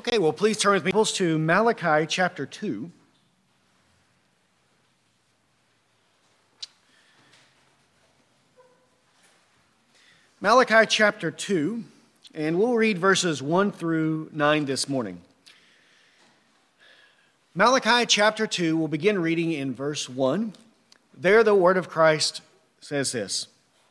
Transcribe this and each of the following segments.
Okay, well, please turn with me to Malachi chapter 2. Malachi chapter 2, and we'll read verses 1 through 9 this morning. Malachi chapter 2, we'll begin reading in verse 1. There the word of Christ says this.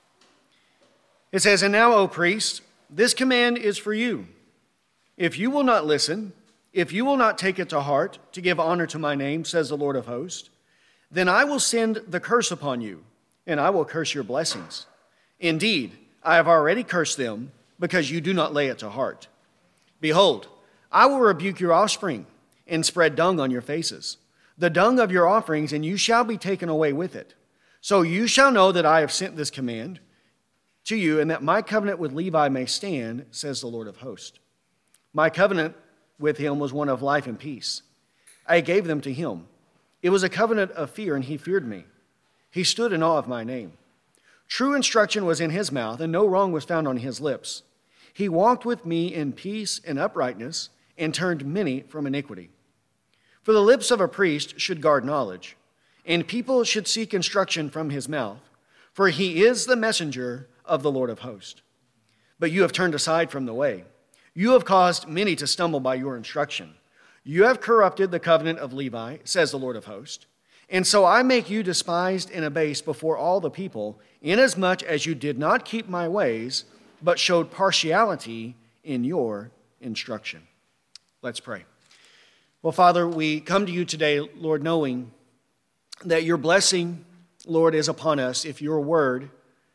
It says, "And now, O priest, this command is for you. If you will not listen, if you will not take it to heart to give honor to my name, says the Lord of hosts, then I will send the curse upon you, and I will curse your blessings. Indeed, I have already cursed them because you do not lay it to heart. Behold, I will rebuke your offspring and spread dung on your faces, the dung of your offerings, and you shall be taken away with it. So you shall know that I have sent this command to you, and that my covenant with Levi may stand, says the Lord of hosts. My covenant with him was one of life and peace. I gave them to him. It was a covenant of fear, and he feared me. He stood in awe of my name. True instruction was in his mouth, and no wrong was found on his lips. He walked with me in peace and uprightness, and turned many from iniquity. For the lips of a priest should guard knowledge, and people should seek instruction from his mouth, for he is the messenger of the Lord of hosts. But you have turned aside from the way. You have caused many to stumble by your instruction. You have corrupted the covenant of Levi, says the Lord of hosts. And so I make you despised and abased before all the people, inasmuch as you did not keep my ways, but showed partiality in your instruction." Let's pray. Well, Father, we come to you today, Lord, knowing that your blessing, Lord, is upon us if your word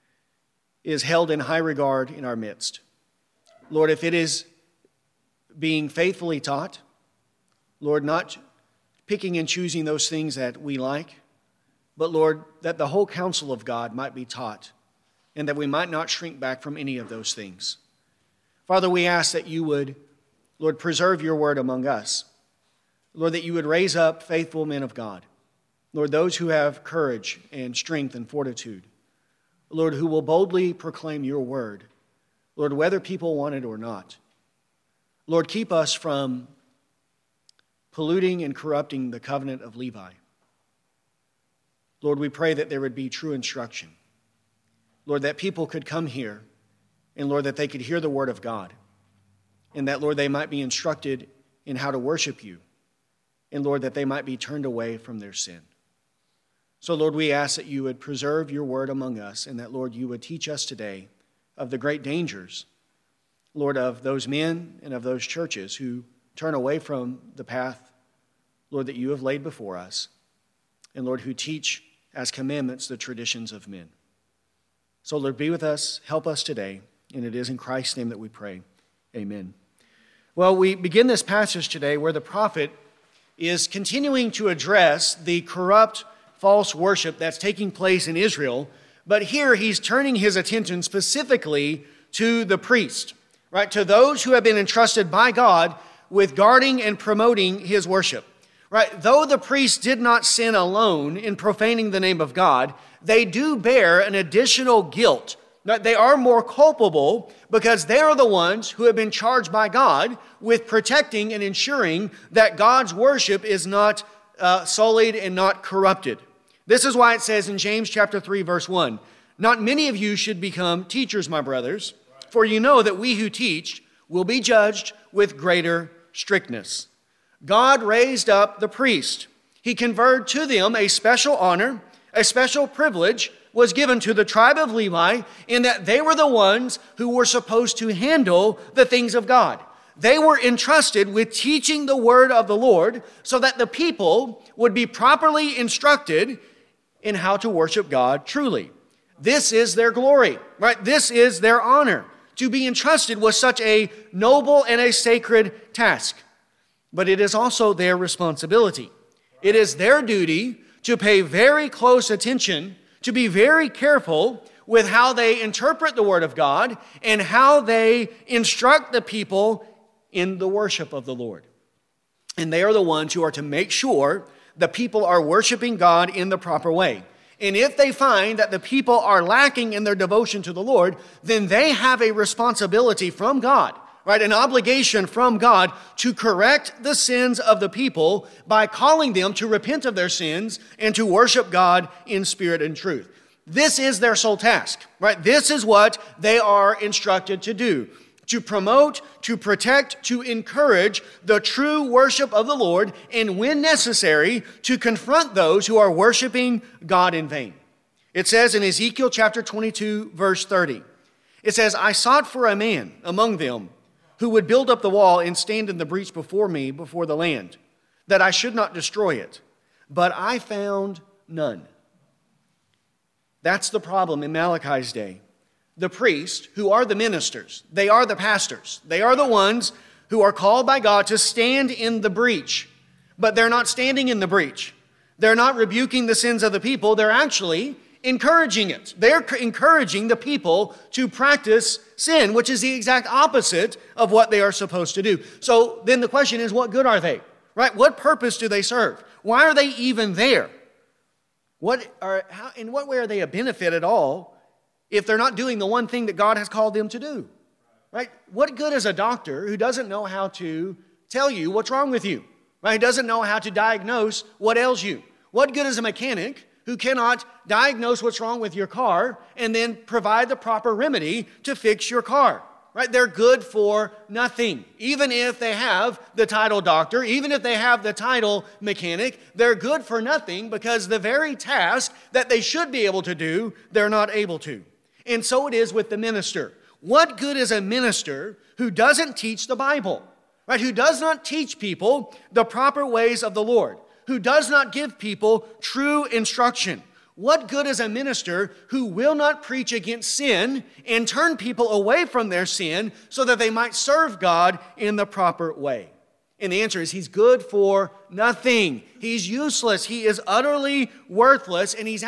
is held in high regard in our midst. Lord, if it is being faithfully taught, Lord, not picking and choosing those things that we like, but Lord, that the whole counsel of God might be taught and that we might not shrink back from any of those things. Father, we ask that you would, Lord, preserve your word among us. Lord, that you would raise up faithful men of God. Lord, those who have courage and strength and fortitude. Lord, who will boldly proclaim your word. Lord, whether people want it or not. Lord, keep us from polluting and corrupting the covenant of Levi. Lord, we pray that there would be true instruction. Lord, that people could come here, and Lord, that they could hear the word of God, and that, Lord, they might be instructed in how to worship you, and Lord, that they might be turned away from their sin. So, Lord, we ask that you would preserve your word among us, and that, Lord, you would teach us today of the great dangers, Lord, of those men and of those churches who turn away from the path, Lord, that you have laid before us, and Lord, who teach as commandments the traditions of men. So, Lord, be with us, help us today, and it is in Christ's name that we pray. Amen. Well, we begin this passage today where the prophet is continuing to address the corrupt false worship that's taking place in Israel, but here he's turning his attention specifically to the priest, right? To those who have been entrusted by God with guarding and promoting his worship, right? Though the priests did not sin alone in profaning the name of God, they do bear an additional guilt. They are more culpable because they are the ones who have been charged by God with protecting and ensuring that God's worship is not sullied and not corrupted. This is why it says in James chapter 3, verse 1, "Not many of you should become teachers, my brothers, for you know that we who teach will be judged with greater strictness." God raised up the priest. He conferred to them a special honor, a special privilege was given to the tribe of Levi in that they were the ones who were supposed to handle the things of God. They were entrusted with teaching the word of the Lord so that the people would be properly instructed in how to worship God truly. This is their glory, right? This is their honor, to be entrusted with such a noble and a sacred task. But it is also their responsibility. It is their duty to pay very close attention, to be very careful with how they interpret the word of God and how they instruct the people in the worship of the Lord. And they are the ones who are to make sure the people are worshiping God in the proper way. And if they find that the people are lacking in their devotion to the Lord, then they have a responsibility from God, right? An obligation from God to correct the sins of the people by calling them to repent of their sins and to worship God in spirit and truth. This is their sole task, right? This is what they are instructed to do: to promote, to protect, to encourage the true worship of the Lord, and when necessary, to confront those who are worshiping God in vain. It says in Ezekiel chapter 22, verse 30, it says, "I sought for a man among them who would build up the wall and stand in the breach before me, before the land, that I should not destroy it. But I found none." That's the problem in Malachi's day. The priests, who are the ministers, they are the pastors. They are the ones who are called by God to stand in the breach. But they're not standing in the breach. They're not rebuking the sins of the people. They're actually encouraging it. They're encouraging the people to practice sin, which is the exact opposite of what they are supposed to do. So then the question is, what good are they? Right? What purpose do they serve? Why are they even there? In what way are they a benefit at all if they're not doing the one thing that God has called them to do? Right? What good is a doctor who doesn't know how to tell you what's wrong with you? Right? He doesn't know how to diagnose what ails you. What good is a mechanic who cannot diagnose what's wrong with your car and then provide the proper remedy to fix your car? Right? They're good for nothing. Even if they have the title doctor, even if they have the title mechanic, they're good for nothing because the very task that they should be able to do, they're not able to. And so it is with the minister. What good is a minister who doesn't teach the Bible? Right? Who does not teach people the proper ways of the Lord? Who does not give people true instruction? What good is a minister who will not preach against sin and turn people away from their sin so that they might serve God in the proper way? And the answer is he's good for nothing. He's useless. He is utterly worthless, and he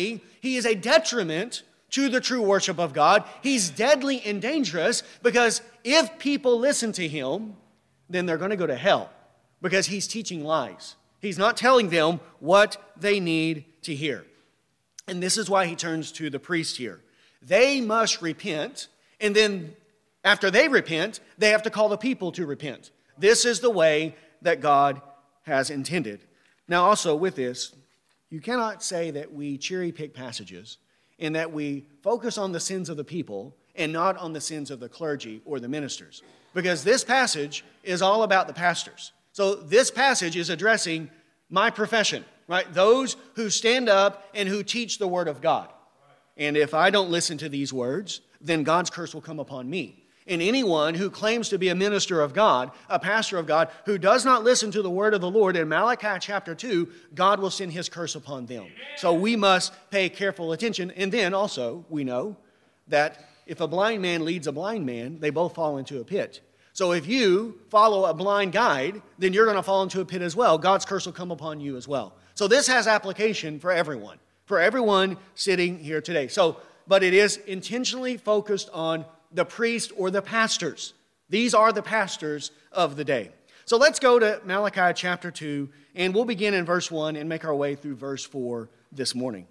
is a detriment to the true worship of God. He's deadly and dangerous because if people listen to him, then they're going to go to hell because he's teaching lies. He's not telling them what they need to hear. And this is why he turns to the priest here. They must repent, and then after they repent, they have to call the people to repent. This is the way that God has intended. Now also with this, you cannot say that we cherry pick passages and that we focus on the sins of the people and not on the sins of the clergy or the ministers. Because this passage is all about the pastors. So this passage is addressing my profession. Right? Those who stand up and who teach the word of God. And if I don't listen to these words, then God's curse will come upon me. And anyone who claims to be a minister of God, a pastor of God, who does not listen to the word of the Lord in Malachi chapter 2, God will send his curse upon them. So we must pay careful attention. And then also, we know that if a blind man leads a blind man, they both fall into a pit. So if you follow a blind guide, then you're going to fall into a pit as well. God's curse will come upon you as well. So this has application for everyone sitting here today. But it is intentionally focused on the priest or the pastors. These are the pastors of the day. So let's go to Malachi chapter 2, and we'll begin in verse 1 and make our way through verse 4 this morning.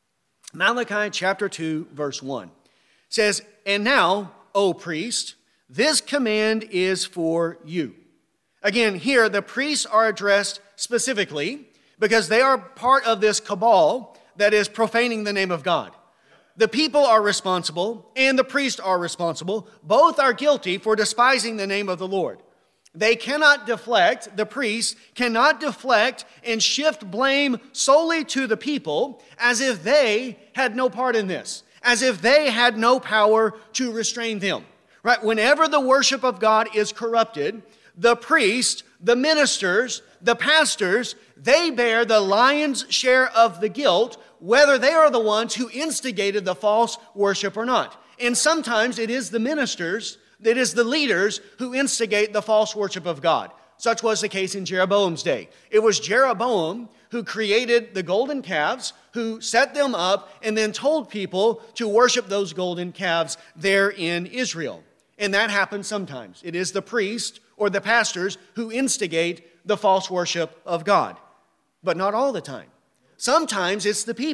Malachi chapter 2, verse 1 says, "And now, O priest, this command is for you." Again, here the priests are addressed specifically because they are part of this cabal that is profaning the name of God. The people are responsible and the priests are responsible. Both are guilty for despising the name of the Lord. They cannot deflect, the priests cannot deflect and shift blame solely to the people as if they had no part in this, as if they had no power to restrain them. Right? Whenever the worship of God is corrupted, the priest, the ministers, the pastors, they bear the lion's share of the guilt, whether they are the ones who instigated the false worship or not. And sometimes it is the ministers, it is the leaders who instigate the false worship of God. Such was the case in Jeroboam's day. It was Jeroboam who created the golden calves, who set them up, and then told people to worship those golden calves there in Israel. And that happens sometimes. It is the priest or the pastors who instigate the false worship of God. But not all the time. Sometimes it's the people.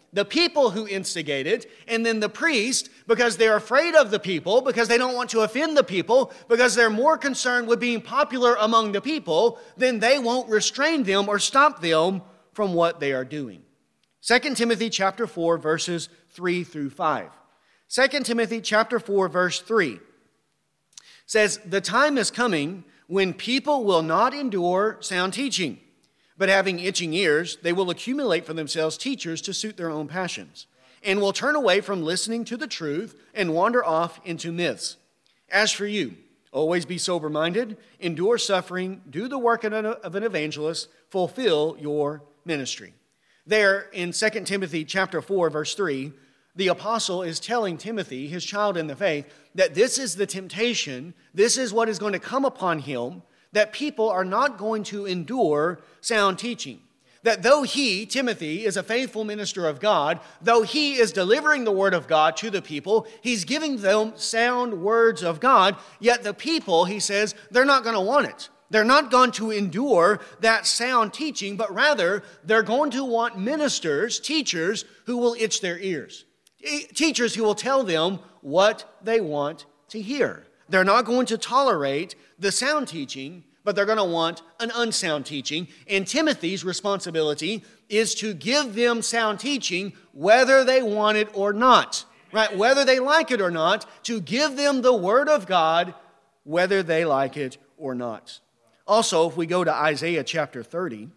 the people who instigate it, and then the priest, because they're afraid of the people, because they don't want to offend the people, because they're more concerned with being popular among the people, then they won't restrain them or stop them from what they are doing. 2 Timothy chapter 4, verses 3 through 5. 2 Timothy chapter 4, verse 3 says, "The time is coming when people will not endure sound teaching, but having itching ears, they will accumulate for themselves teachers to suit their own passions, and will turn away from listening to the truth and wander off into myths. As for you, always be sober-minded, endure suffering, do the work of an evangelist, fulfill your ministry." There in 2 Timothy chapter 4, verse 3, the apostle is telling Timothy, his child in the faith, that this is the temptation, this is what is going to come upon him, that people are not going to endure sound teaching. That though he, Timothy, is a faithful minister of God, though he is delivering the word of God to the people, he's giving them sound words of God, yet the people, he says, they're not going to want it. They're not going to endure that sound teaching, but rather they're going to want ministers, teachers, who will itch their ears. Teachers who will tell them what they want to hear. They're not going to tolerate the sound teaching, but they're going to want an unsound teaching. And Timothy's responsibility is to give them sound teaching whether they want it or not. Right? Whether they like it or not, to give them the word of God whether they like it or not. Also, if we go to Isaiah chapter 30,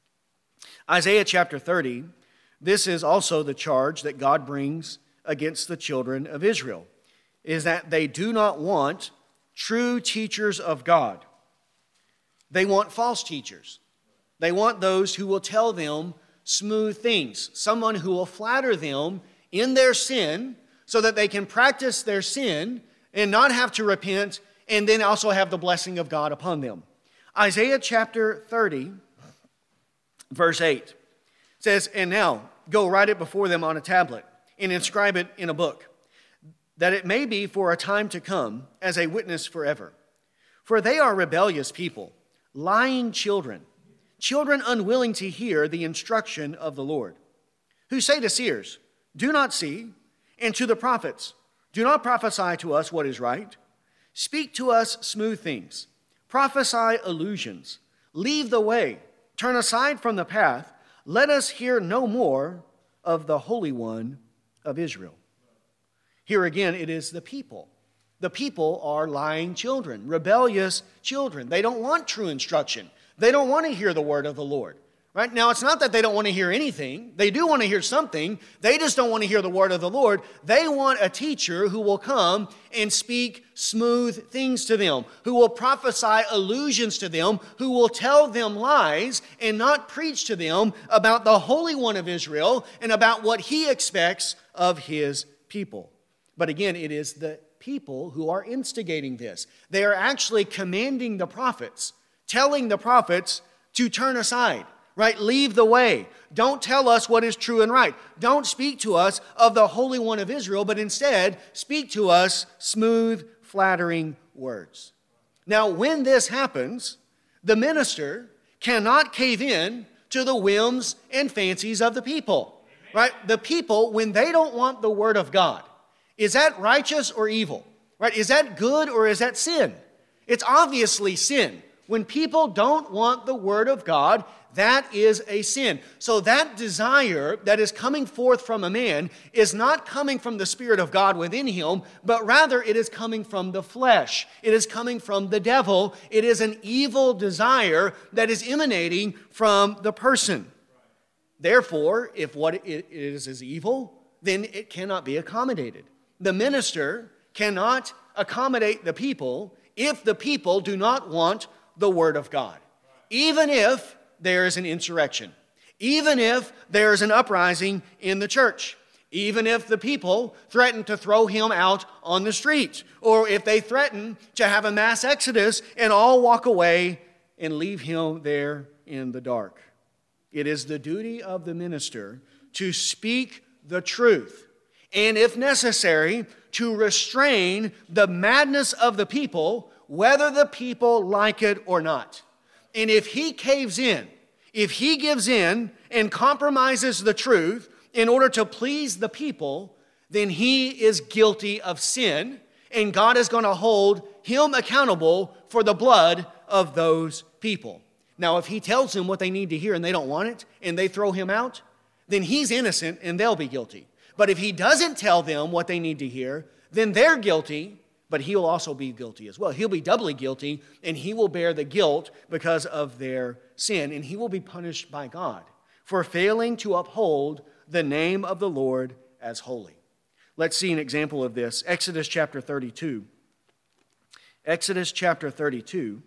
this is also the charge that God brings against the children of Israel, is that they do not want true teachers of God. They want false teachers. They want those who will tell them smooth things, someone who will flatter them in their sin so that they can practice their sin and not have to repent and then also have the blessing of God upon them. Isaiah chapter 30, verse 8 says, "And now go write it before them on a tablet and inscribe it in a book, that it may be for a time to come as a witness forever. For they are rebellious people, lying children, children unwilling to hear the instruction of the Lord, who say to seers, 'Do not see,' and to the prophets, 'Do not prophesy to us what is right. Speak to us smooth things. Prophesy illusions. Leave the way. Turn aside from the path. Let us hear no more of the Holy One of Israel.'" Here again, it is the people. The people are lying children, rebellious children. They don't want true instruction. They don't want to hear the word of the Lord. Right? Now, it's not that they don't want to hear anything. They do want to hear something. They just don't want to hear the word of the Lord. They want a teacher who will come and speak smooth things to them, who will prophesy illusions to them, who will tell them lies and not preach to them about the Holy One of Israel and about what he expects of his people. But again, it is the people who are instigating this. They are actually commanding the prophets, telling the prophets to turn aside. Right? Leave the way. Don't tell us what is true and right. Don't speak to us of the Holy One of Israel, but instead speak to us smooth, flattering words. Now, when this happens, the minister cannot cave in to the whims and fancies of the people. Right? The people, when they don't want the word of God, is that righteous or evil? Right? Is that good or is that sin? It's obviously sin. When people don't want the word of God, that is a sin. So that desire that is coming forth from a man is not coming from the Spirit of God within him, but rather it is coming from the flesh. It is coming from the devil. It is an evil desire that is emanating from the person. Therefore, if what it is evil, then it cannot be accommodated. The minister cannot accommodate the people if the people do not want the word of God. Even if there is an insurrection, even if there is an uprising in the church, even if the people threaten to throw him out on the street, or if they threaten to have a mass exodus and all walk away and leave him there in the dark. It is the duty of the minister to speak the truth, and if necessary, to restrain the madness of the people, whether the people like it or not. And if he caves in, if he gives in and compromises the truth in order to please the people, then he is guilty of sin, and God is going to hold him accountable for the blood of those people. Now, if he tells them what they need to hear and they don't want it, and they throw him out, then he's innocent and they'll be guilty. But if he doesn't tell them what they need to hear, then they're guilty, but he'll also be guilty as well. He'll be doubly guilty, and he will bear the guilt because of their sin, and he will be punished by God for failing to uphold the name of the Lord as holy. Let's see an example of this. Exodus chapter 32. Exodus chapter 32.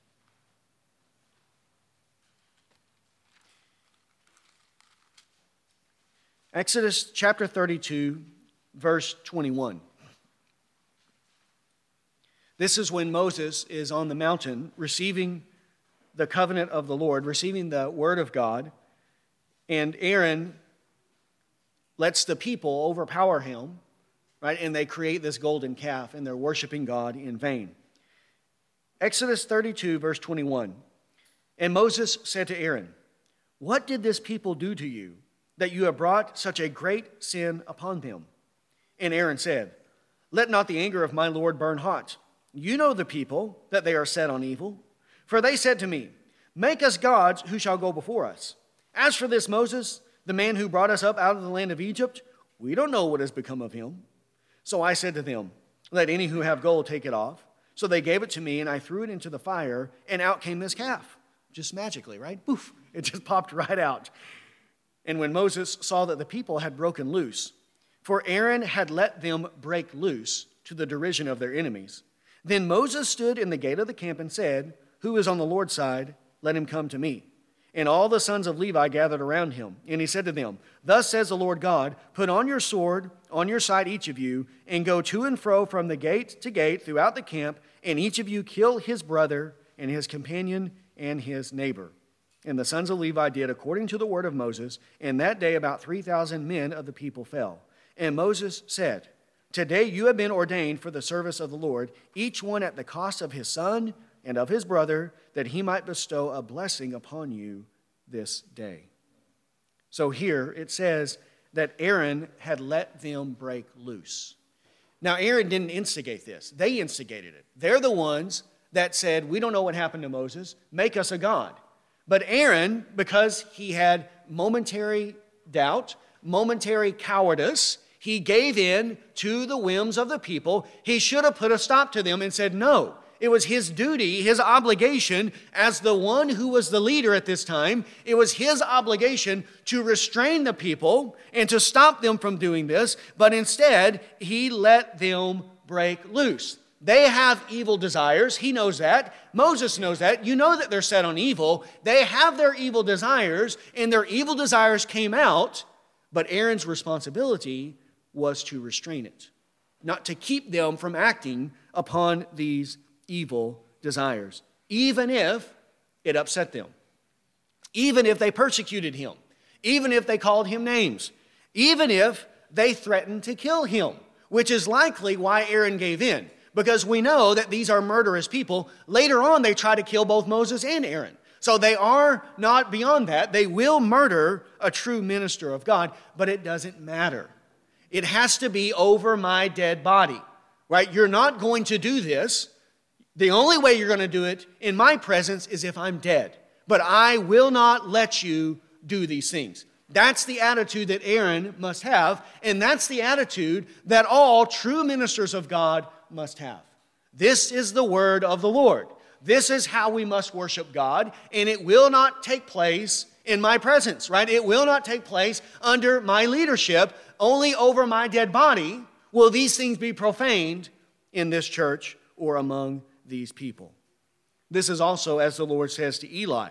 Exodus chapter 32, verse 21. This is when Moses is on the mountain receiving the covenant of the Lord, receiving the word of God, and Aaron lets the people overpower him, right? And they create this golden calf, and they're worshiping God in vain. Exodus 32, verse 21. And Moses said to Aaron, "What did this people do to you, that you have brought such a great sin upon them?" And Aaron said, "Let not the anger of my Lord burn hot. You know the people, that they are set on evil. For they said to me, 'Make us gods who shall go before us.' As for this Moses, the man who brought us up out of the land of Egypt, we don't know what has become of him." So I said to them, "Let any who have gold take it off." So they gave it to me, and I threw it into the fire, and out came this calf. Just magically, right? Poof, it just popped right out. And when Moses saw that the people had broken loose, for Aaron had let them break loose to the derision of their enemies, then Moses stood in the gate of the camp and said, "Who is on the Lord's side? Let him come to me." And all the sons of Levi gathered around him. And he said to them, "Thus says the Lord God, put on your sword on your side, each of you, and go to and fro from the gate to gate throughout the camp, and each of you kill his brother and his companion and his neighbor." And the sons of Levi did according to the word of Moses, and that day about 3,000 men of the people fell. And Moses said, "Today you have been ordained for the service of the Lord, each one at the cost of his son and of his brother, that he might bestow a blessing upon you this day." So here it says that Aaron had let them break loose. Now, Aaron didn't instigate this. They instigated it. They're the ones that said, "We don't know what happened to Moses. Make us a god." But Aaron, because he had momentary doubt, momentary cowardice, he gave in to the whims of the people. He should have put a stop to them and said no. It was his duty, his obligation, as the one who was the leader at this time, it was his obligation to restrain the people and to stop them from doing this, but instead, he let them break loose. They have evil desires. He knows that. Moses knows that. You know that they're set on evil. They have their evil desires, and their evil desires came out, but Aaron's responsibility was to restrain it, not to keep them from acting upon these evil desires, even if it upset them, even if they persecuted him, even if they called him names, even if they threatened to kill him, which is likely why Aaron gave in, because we know that these are murderous people. Later on, they try to kill both Moses and Aaron. So they are not beyond that. They will murder a true minister of God, but it doesn't matter. It has to be over my dead body, right? You're not going to do this. The only way you're going to do it in my presence is if I'm dead. But I will not let you do these things. That's the attitude that Aaron must have, and that's the attitude that all true ministers of God must have. This is the word of the Lord. This is how we must worship God, and it will not take place in my presence, right? It will not take place under my leadership. Only over my dead body will these things be profaned in this church or among these people. This is also, as the Lord says to Eli.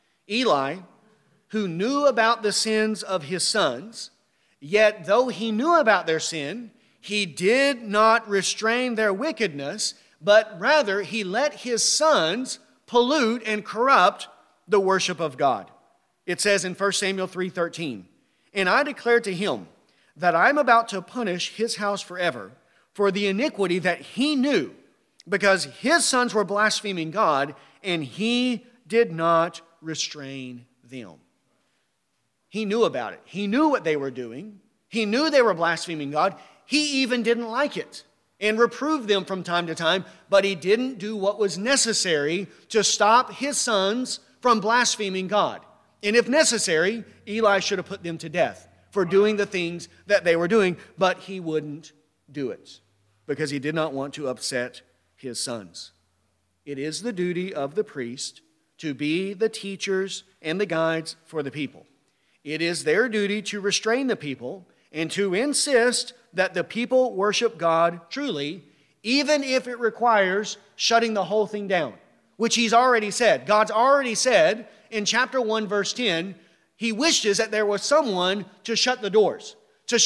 Eli, who knew about the sins of his sons, yet though he knew about their sin, he did not restrain their wickedness, but rather he let his sons pollute and corrupt the worship of God. It says in 1 Samuel 3:13, "And I declare to him that I am about to punish his house forever for the iniquity that he knew, because his sons were blaspheming God, and he did not restrain them." He knew about it. He knew what they were doing. He knew they were blaspheming God. He even didn't like it and reproved them from time to time, but he didn't do what was necessary to stop his sons from blaspheming God. And if necessary, Eli should have put them to death for doing the things that they were doing, but he wouldn't do it because he did not want to upset his sons. It is the duty of the priest to be the teachers and the guides for the people. It is their duty to restrain the people and to insist that the people worship God truly, even if it requires shutting the whole thing down, which he's already said. God's already said in chapter 1, verse 10, he wishes that there was someone to shut the doors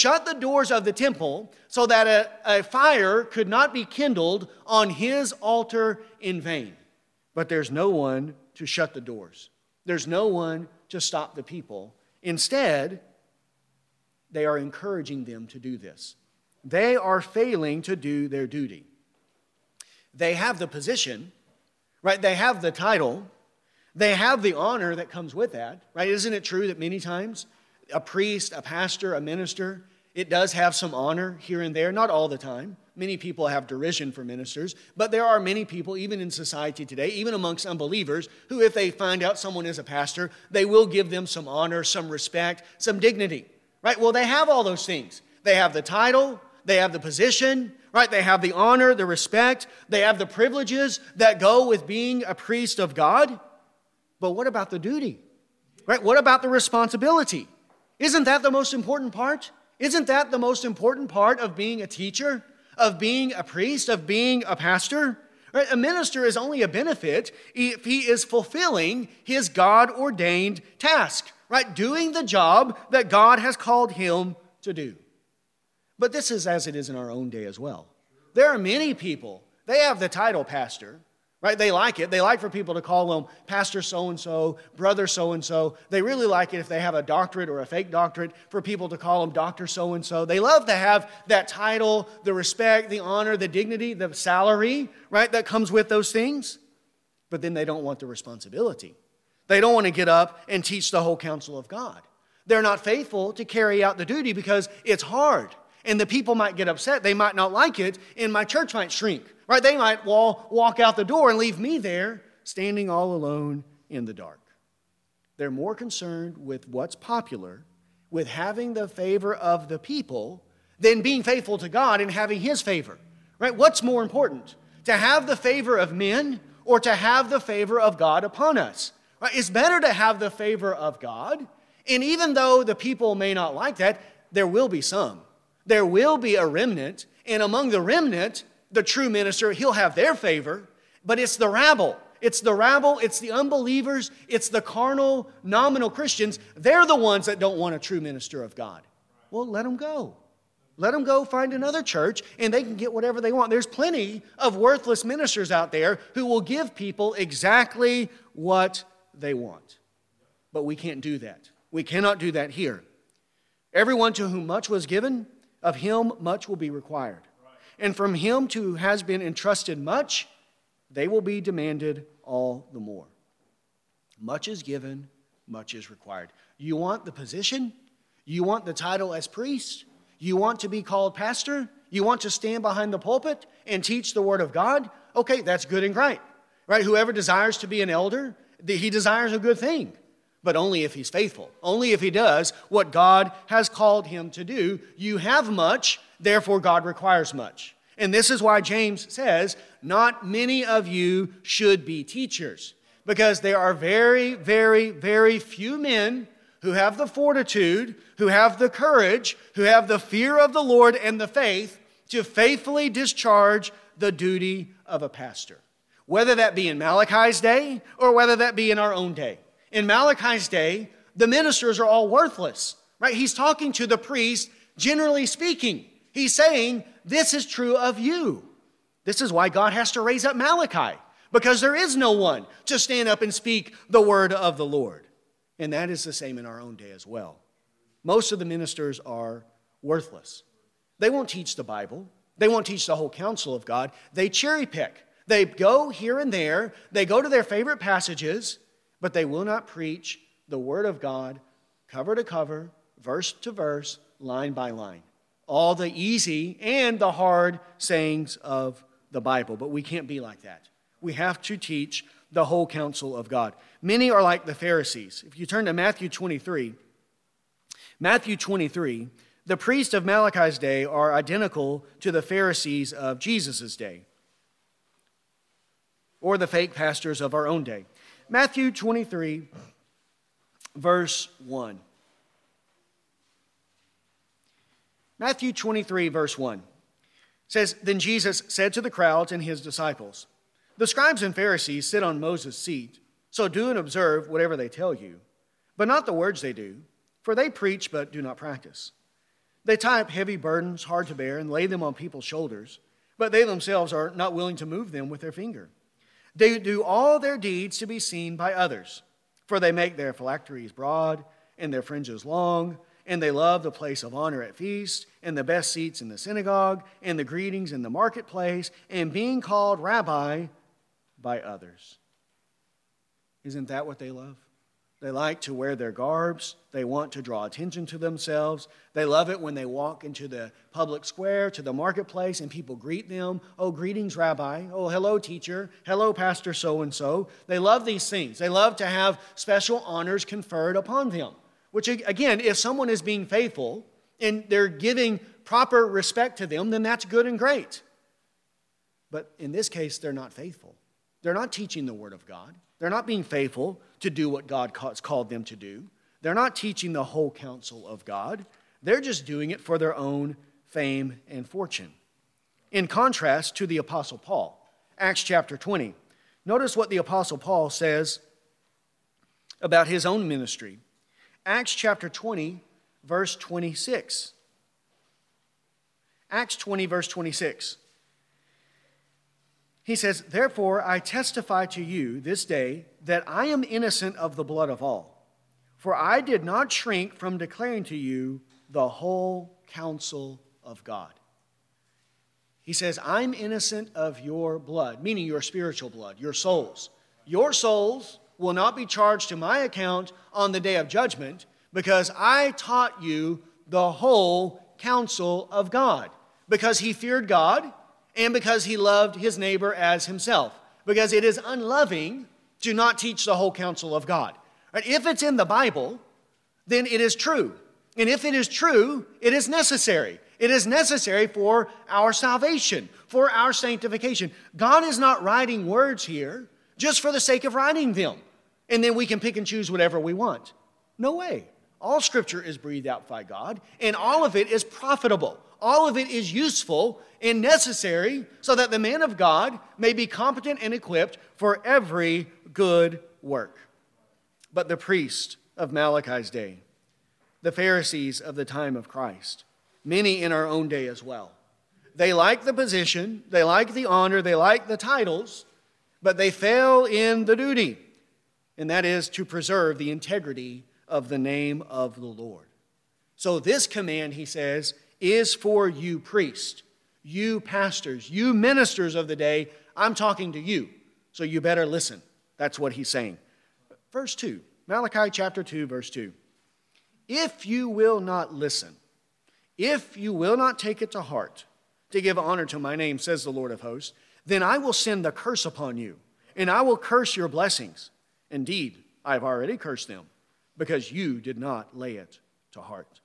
of the temple so that a fire could not be kindled on his altar in vain. But there's no one to shut the doors. There's no one to stop the people. Instead, they are encouraging them to do this. They are failing to do their duty. They have the position, right? They have the title. They have the honor that comes with that, right? Isn't it true that many times a priest, a pastor, a minister, it does have some honor here and there, not all the time. Many people have derision for ministers, but there are many people, even in society today, even amongst unbelievers, who if they find out someone is a pastor, they will give them some honor, some respect, some dignity, right? Well, they have all those things. They have the title, they have the position, right? They have the honor, the respect, they have the privileges that go with being a priest of God. But what about the duty, right? What about the responsibility? Isn't that the most important part? Isn't that the most important part of being a teacher, of being a priest, of being a pastor? Right? A minister is only a benefit if he is fulfilling his God-ordained task, right? Doing the job that God has called him to do. But this is as it is in our own day as well. There are many people, they have the title pastor, right? They like it. They like for people to call them Pastor so-and-so, Brother so-and-so. They really like it if they have a doctorate or a fake doctorate for people to call them Doctor so-and-so. They love to have that title, the respect, the honor, the dignity, the salary, right, that comes with those things. But then they don't want the responsibility. They don't want to get up and teach the whole counsel of God. They're not faithful to carry out the duty because it's hard. And the people might get upset. They might not like it, and my church might shrink. Right? They might walk out the door and leave me there, standing all alone in the dark. They're more concerned with what's popular, with having the favor of the people, than being faithful to God and having His favor. Right? What's more important? To have the favor of men or to have the favor of God upon us? Right? It's better to have the favor of God, and even though the people may not like that, there will be some. There will be a remnant, and among the remnant, the true minister, he'll have their favor, but it's the rabble. It's the rabble, it's the unbelievers, it's the carnal, nominal Christians. They're the ones that don't want a true minister of God. Well, let them go. Let them go find another church, and they can get whatever they want. There's plenty of worthless ministers out there who will give people exactly what they want. But we can't do that. We cannot do that here. Everyone to whom much was given, of him much will be required. And from him who has been entrusted much, they will be demanded all the more. Much is given, much is required. You want the position? You want the title as priest? You want to be called pastor? You want to stand behind the pulpit and teach the word of God? Okay, that's good and great. Right? Whoever desires to be an elder, he desires a good thing. But only if he's faithful. Only if he does what God has called him to do. You have much, therefore God requires much. And this is why James says, not many of you should be teachers. Because there are very, very, very few men who have the fortitude, who have the courage, who have the fear of the Lord and the faith to faithfully discharge the duty of a pastor. Whether that be in Malachi's day or whether that be in our own day. In Malachi's day, the ministers are all worthless, right? He's talking to the priest, generally speaking. He's saying, this is true of you. This is why God has to raise up Malachi, because there is no one to stand up and speak the word of the Lord. And that is the same in our own day as well. Most of the ministers are worthless. They won't teach the Bible. They won't teach the whole counsel of God. They cherry pick. They go here and there. They go to their favorite passages, but they will not preach the word of God cover to cover, verse to verse, line by line. All the easy and the hard sayings of the Bible. But we can't be like that. We have to teach the whole counsel of God. Many are like the Pharisees. If you turn to Matthew 23, the priests of Malachi's day are identical to the Pharisees of Jesus' day, or the fake pastors of our own day. Matthew 23, verse 1. Matthew 23, verse 1 says, Then Jesus said to the crowds and his disciples, The scribes and Pharisees sit on Moses' seat, so do and observe whatever they tell you, but not the words they do, for they preach but do not practice. They tie up heavy burdens, hard to bear, and lay them on people's shoulders, but they themselves are not willing to move them with their finger. They do all their deeds to be seen by others, for they make their phylacteries broad and their fringes long, and they love the place of honor at feasts, and the best seats in the synagogue, and the greetings in the marketplace, and being called rabbi by others. Isn't that what they love? They like to wear their garbs. They want to draw attention to themselves. They love it when they walk into the public square, to the marketplace, and people greet them. Oh, greetings, Rabbi. Oh, hello, teacher. Hello, Pastor so-and-so. They love these things. They love to have special honors conferred upon them. Which, again, if someone is being faithful and they're giving proper respect to them, then that's good and great. But in this case, they're not faithful. They're not teaching the Word of God. They're not being faithful to do what God has called them to do. They're not teaching the whole counsel of God. They're just doing it for their own fame and fortune. In contrast to the Apostle Paul, Acts chapter 20. Notice what the Apostle Paul says about his own ministry. Acts chapter 20, verse 26. Acts 20, verse 26. He says, Therefore I testify to you this day that I am innocent of the blood of all. For I did not shrink from declaring to you the whole counsel of God. He says, I'm innocent of your blood, meaning your spiritual blood, your souls. Your souls will not be charged to my account on the day of judgment because I taught you the whole counsel of God. Because he feared God, and because he loved his neighbor as himself. Because it is unloving to not teach the whole counsel of God. Right? If it's in the Bible, then it is true. And if it is true, it is necessary. It is necessary for our salvation, for our sanctification. God is not writing words here just for the sake of writing them. And then we can pick and choose whatever we want. No way. All Scripture is breathed out by God, and all of it is profitable. All of it is useful and necessary so that the man of God may be competent and equipped for every good work. But the priest of Malachi's day, the Pharisees of the time of Christ, many in our own day as well, they like the position, they like the honor, they like the titles, but they fail in the duty, and that is to preserve the integrity of the name of the Lord. So this command, he says, is for you priests, you pastors, you ministers of the day. I'm talking to you, so you better listen. That's what he's saying. Verse 2, Malachi chapter 2, verse 2. If you will not listen, if you will not take it to heart to give honor to my name, says the Lord of hosts, then I will send the curse upon you, and I will curse your blessings. Indeed, I have already cursed them, because you did not lay it to heart.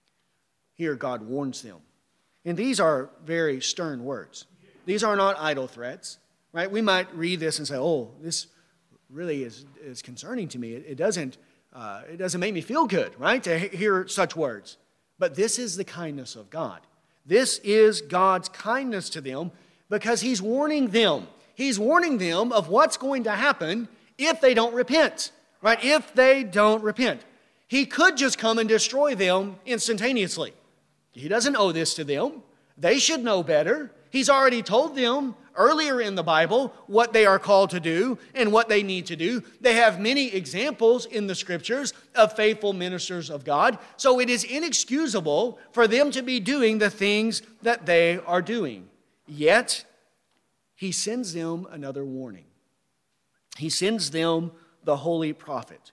Here God warns them. And these are very stern words. These are not idle threats, right? We might read this and say, oh, this really is concerning to me. It doesn't make me feel good, right, to hear such words. But this is the kindness of God. This is God's kindness to them because he's warning them. He's warning them of what's going to happen if they don't repent, right? If they don't repent. He could just come and destroy them instantaneously. He doesn't owe this to them. They should know better. He's already told them earlier in the Bible what they are called to do and what they need to do. They have many examples in the Scriptures of faithful ministers of God. So it is inexcusable for them to be doing the things that they are doing. Yet, he sends them another warning. He sends them the holy prophet.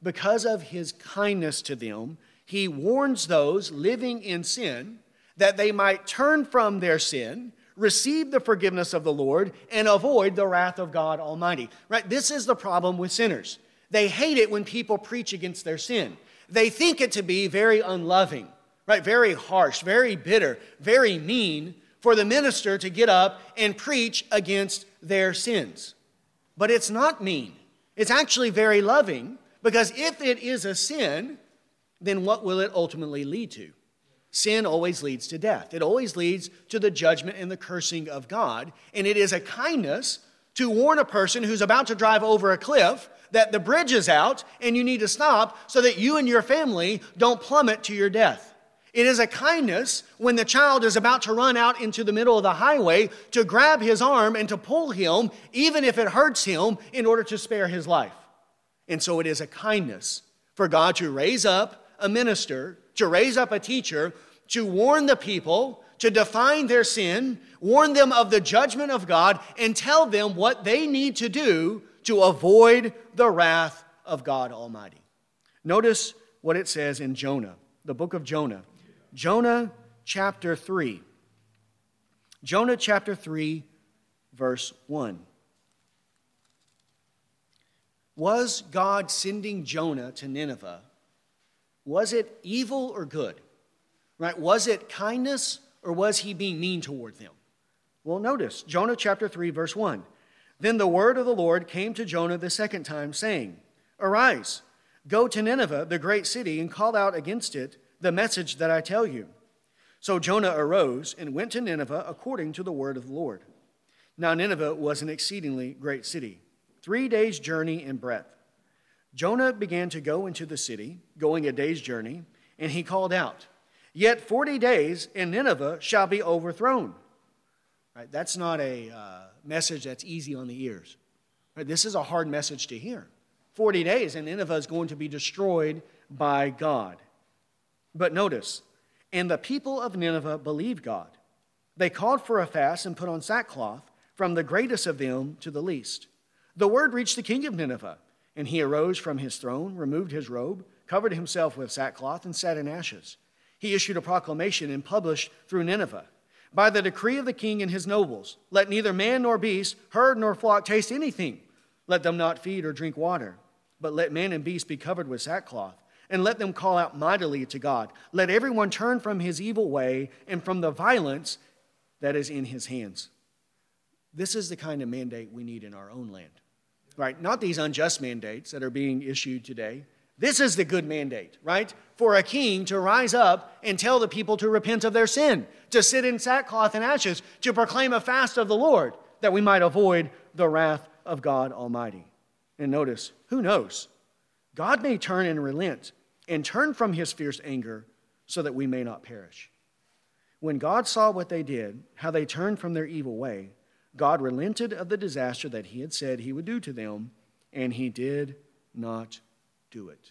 because of his kindness to them, he warns those living in sin that they might turn from their sin, receive the forgiveness of the Lord, and avoid the wrath of God Almighty. Right? This is the problem with sinners. They hate it when people preach against their sin. They think it to be very unloving, right? Very harsh, very bitter, very mean for the minister to get up and preach against their sins. But it's not mean. It's actually very loving, because if it is a sin, then what will it ultimately lead to? Sin always leads to death. It always leads to the judgment and the cursing of God. And it is a kindness to warn a person who's about to drive over a cliff that the bridge is out and you need to stop so that you and your family don't plummet to your death. It is a kindness when the child is about to run out into the middle of the highway to grab his arm and to pull him, even if it hurts him, in order to spare his life. And so it is a kindness for God to raise up a minister, to raise up a teacher, to warn the people, to define their sin, warn them of the judgment of God, and tell them what they need to do to avoid the wrath of God Almighty. Notice what it says in Jonah, the book of Jonah. Jonah chapter 3. Jonah chapter 3, verse 1. Was God sending Jonah to Nineveh? Was it evil or good? Right? Was it kindness or was he being mean toward them? Well, notice Jonah chapter 3, verse 1. Then the word of the Lord came to Jonah the second time, saying, Arise, go to Nineveh, the great city, and call out against it the message that I tell you. So Jonah arose and went to Nineveh according to the word of the Lord. Now Nineveh was an exceedingly great city, 3 days' journey in breadth. Jonah began to go into the city, going a day's journey, and he called out, Yet 40 days, and Nineveh shall be overthrown. Right? That's not a message that's easy on the ears. Right? This is a hard message to hear. 40 days, and Nineveh is going to be destroyed by God. But notice, and the people of Nineveh believed God. They called for a fast and put on sackcloth, from the greatest of them to the least. The word reached the king of Nineveh, and he arose from his throne, removed his robe, covered himself with sackcloth, and sat in ashes. He issued a proclamation and published through Nineveh, by the decree of the king and his nobles, let neither man nor beast, herd nor flock taste anything. Let them not feed or drink water, but let man and beast be covered with sackcloth, and let them call out mightily to God. Let everyone turn from his evil way and from the violence that is in his hands. This is the kind of mandate we need in our own land. Right? Not these unjust mandates that are being issued today. This is the good mandate, right? For a king to rise up and tell the people to repent of their sin, to sit in sackcloth and ashes, to proclaim a fast of the Lord, that we might avoid the wrath of God Almighty. And notice, who knows? God may turn and relent and turn from his fierce anger so that we may not perish. When God saw what they did, how they turned from their evil way, God relented of the disaster that he had said he would do to them, and he did not do it.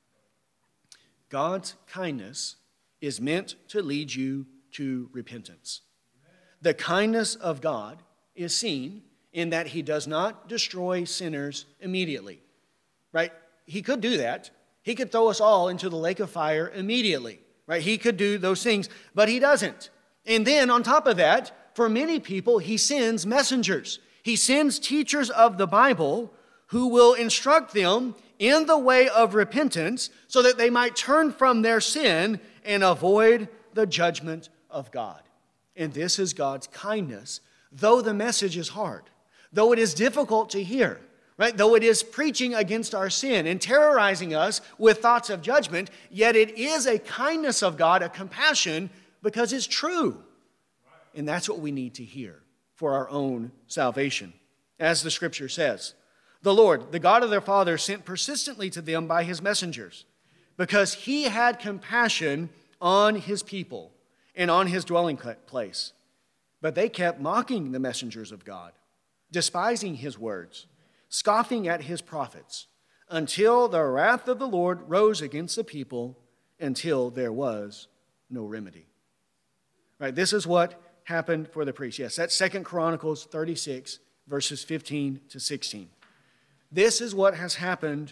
God's kindness is meant to lead you to repentance. The kindness of God is seen in that he does not destroy sinners immediately. Right? He could do that. He could throw us all into the lake of fire immediately. Right? He could do those things, but he doesn't. And then on top of that, for many people, he sends messengers. He sends teachers of the Bible who will instruct them in the way of repentance so that they might turn from their sin and avoid the judgment of God. And this is God's kindness, though the message is hard, though it is difficult to hear, right? Though it is preaching against our sin and terrorizing us with thoughts of judgment, yet it is a kindness of God, a compassion, because it's true. And that's what we need to hear for our own salvation. As the scripture says, the Lord, the God of their fathers, sent persistently to them by his messengers, because he had compassion on his people and on his dwelling place. But they kept mocking the messengers of God, despising his words, scoffing at his prophets, until the wrath of the Lord rose against the people, until there was no remedy. Right? This is what happened for the priests. Yes, that's 2 Chronicles 36, verses 15 to 16. This is what has happened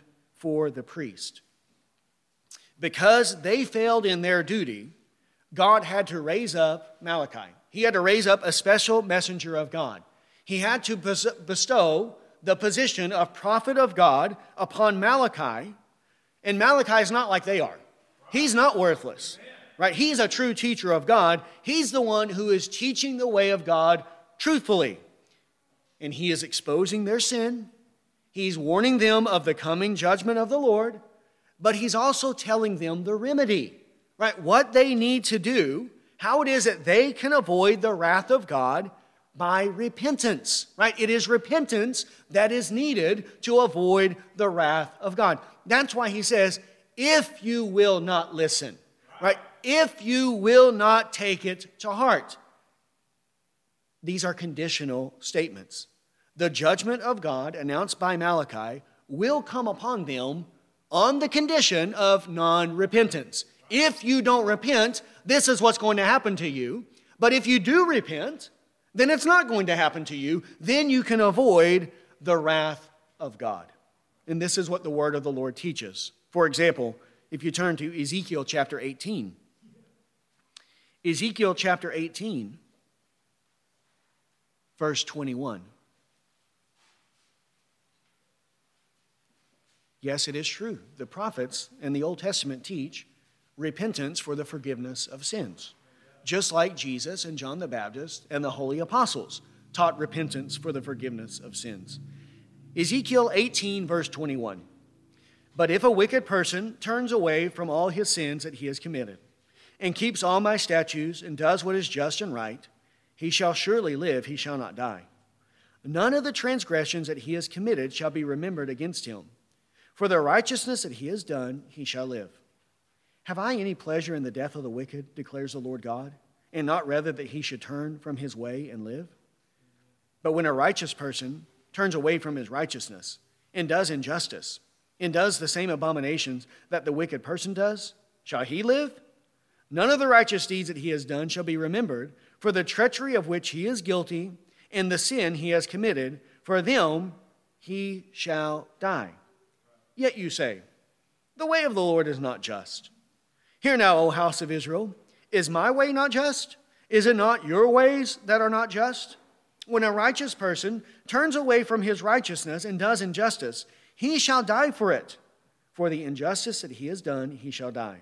for the priest. Because they failed in their duty, God had to raise up Malachi. He had to raise up a special messenger of God. He had to bestow the position of prophet of God upon Malachi. And Malachi is not like they are. He's not worthless, right? He's a true teacher of God. He's the one who is teaching the way of God truthfully. And he is exposing their sin. He's warning them of the coming judgment of the Lord. But he's also telling them the remedy, right? What they need to do, how it is that they can avoid the wrath of God by repentance, right? It is repentance that is needed to avoid the wrath of God. That's why he says, if you will not listen, right? If you will not take it to heart. These are conditional statements. The judgment of God announced by Malachi will come upon them on the condition of non-repentance. If you don't repent, this is what's going to happen to you. But if you do repent, then it's not going to happen to you. Then you can avoid the wrath of God. And this is what the word of the Lord teaches. For example, if you turn to Ezekiel chapter 18. Ezekiel chapter 18, verse 21. Yes, it is true. The prophets in the Old Testament teach repentance for the forgiveness of sins. Just like Jesus and John the Baptist and the holy apostles taught repentance for the forgiveness of sins. Ezekiel 18, verse 21. But if a wicked person turns away from all his sins that he has committed, and keeps all my statutes, and does what is just and right, he shall surely live, he shall not die. None of the transgressions that he has committed shall be remembered against him. For the righteousness that he has done, he shall live. Have I any pleasure in the death of the wicked, declares the Lord God, and not rather that he should turn from his way and live? But when a righteous person turns away from his righteousness, and does injustice, and does the same abominations that the wicked person does, shall he live? None of the righteous deeds that he has done shall be remembered, for the treachery of which he is guilty, and the sin he has committed, for them he shall die. Yet you say, the way of the Lord is not just. Hear now, O house of Israel, is my way not just? Is it not your ways that are not just? When a righteous person turns away from his righteousness and does injustice, he shall die for it. For the injustice that he has done, he shall die.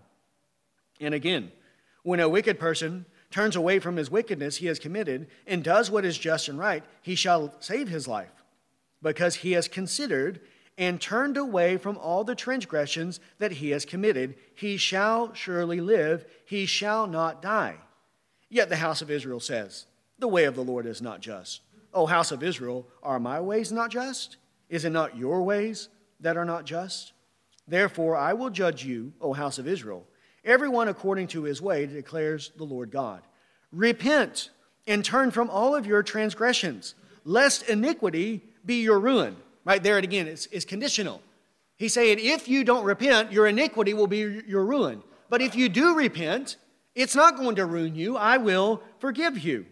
And again, when a wicked person turns away from his wickedness he has committed and does what is just and right, he shall save his life, because he has considered and turned away from all the transgressions that he has committed. He shall surely live, he shall not die. Yet the house of Israel says, the way of the Lord is not just. O house of Israel, are my ways not just? Is it not your ways that are not just? Therefore I will judge you, O house of Israel, everyone according to his way, declares the Lord God. Repent and turn from all of your transgressions, lest iniquity be your ruin. Right there it again, it's conditional. He's saying if you don't repent, your iniquity will be your ruin. But if you do repent, it's not going to ruin you. I will forgive you.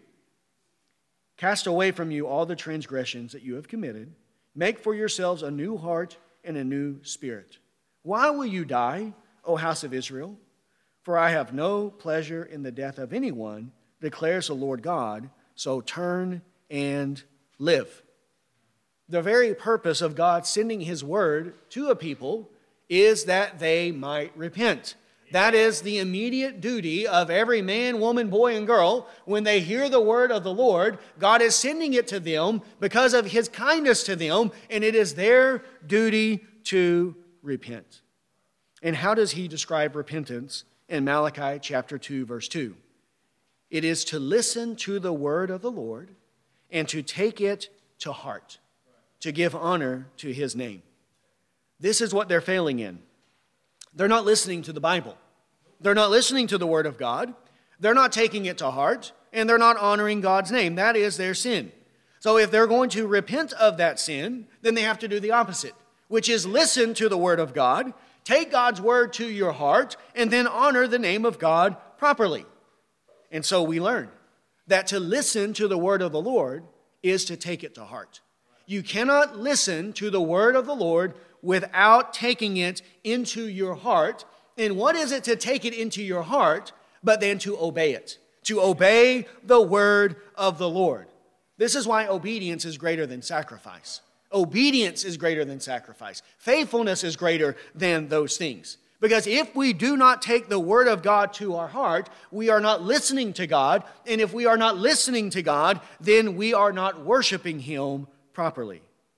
Cast away from you all the transgressions that you have committed. Make for yourselves a new heart and a new spirit. Why will you die, O house of Israel? For I have no pleasure in the death of anyone, declares the Lord God. So turn and live. The very purpose of God sending his word to a people is that they might repent. That is the immediate duty of every man, woman, boy, and girl. When they hear the word of the Lord, God is sending it to them because of his kindness to them, and it is their duty to repent. And how does he describe repentance in Malachi chapter 2, verse 2? It is to listen to the word of the Lord and to take it to heart, to give honor to his name. This is what they're failing in. They're not listening to the Bible. They're not listening to the word of God. They're not taking it to heart, and they're not honoring God's name. That is their sin. So if they're going to repent of that sin, then they have to do the opposite, which is listen to the word of God, take God's word to your heart, and then honor the name of God properly. And so we learn that to listen to the word of the Lord is to take it to heart. You cannot listen to the word of the Lord without taking it into your heart. And what is it to take it into your heart, but then to obey it? To obey the word of the Lord. This is why obedience is greater than sacrifice. Obedience is greater than sacrifice. Faithfulness is greater than those things. Because if we do not take the word of God to our heart, we are not listening to God. And if we are not listening to God, then we are not worshiping Him properly.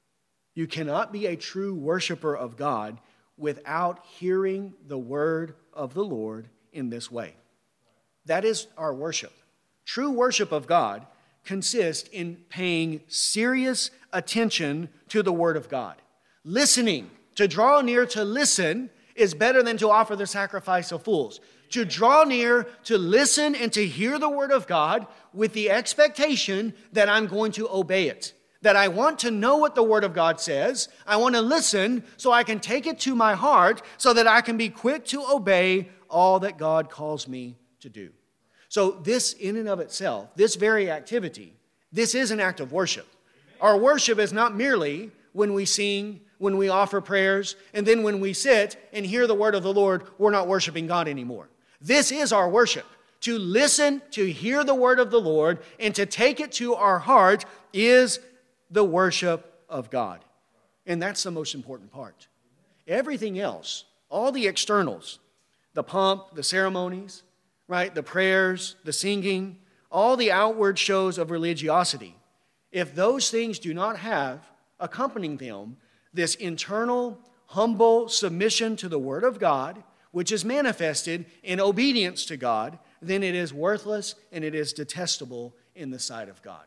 You cannot be a true worshiper of God without hearing the word of the Lord in this way. That is our worship. True worship of God consists in paying serious attention to the word of God. Listening, to draw near to listen, is better than to offer the sacrifice of fools. To draw near, to listen, and to hear the word of God with the expectation that I'm going to obey it. That I want to know what the word of God says. I want to listen so I can take it to my heart so that I can be quick to obey all that God calls me to do. So this in and of itself, this very activity, this is an act of worship. Our worship is not merely when we sing, when we offer prayers, and then when we sit and hear the word of the Lord, we're not worshiping God anymore. This is our worship. To listen, to hear the word of the Lord, and to take it to our heart is the worship of God. And that's the most important part. Everything else, all the externals, the pomp, the ceremonies, right, the prayers, the singing, all the outward shows of religiosity, if those things do not have accompanying them this internal, humble submission to the word of God, which is manifested in obedience to God, then it is worthless and it is detestable in the sight of God.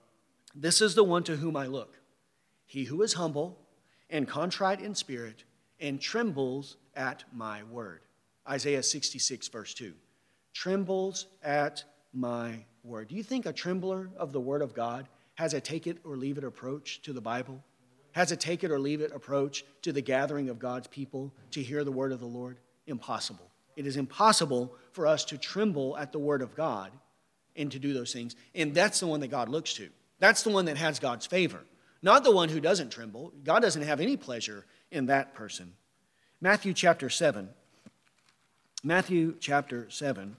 This is the one to whom I look. He who is humble and contrite in spirit and trembles at my word. Isaiah 66, verse 2. Trembles at my word. Do you think a trembler of the word of God has a take it or leave it approach to the Bible? Has a take it or leave it approach to the gathering of God's people to hear the word of the Lord? Impossible. It is impossible for us to tremble at the word of God and to do those things. And that's the one that God looks to. That's the one that has God's favor. Not the one who doesn't tremble. God doesn't have any pleasure in that person. Matthew chapter 7. Matthew chapter 7.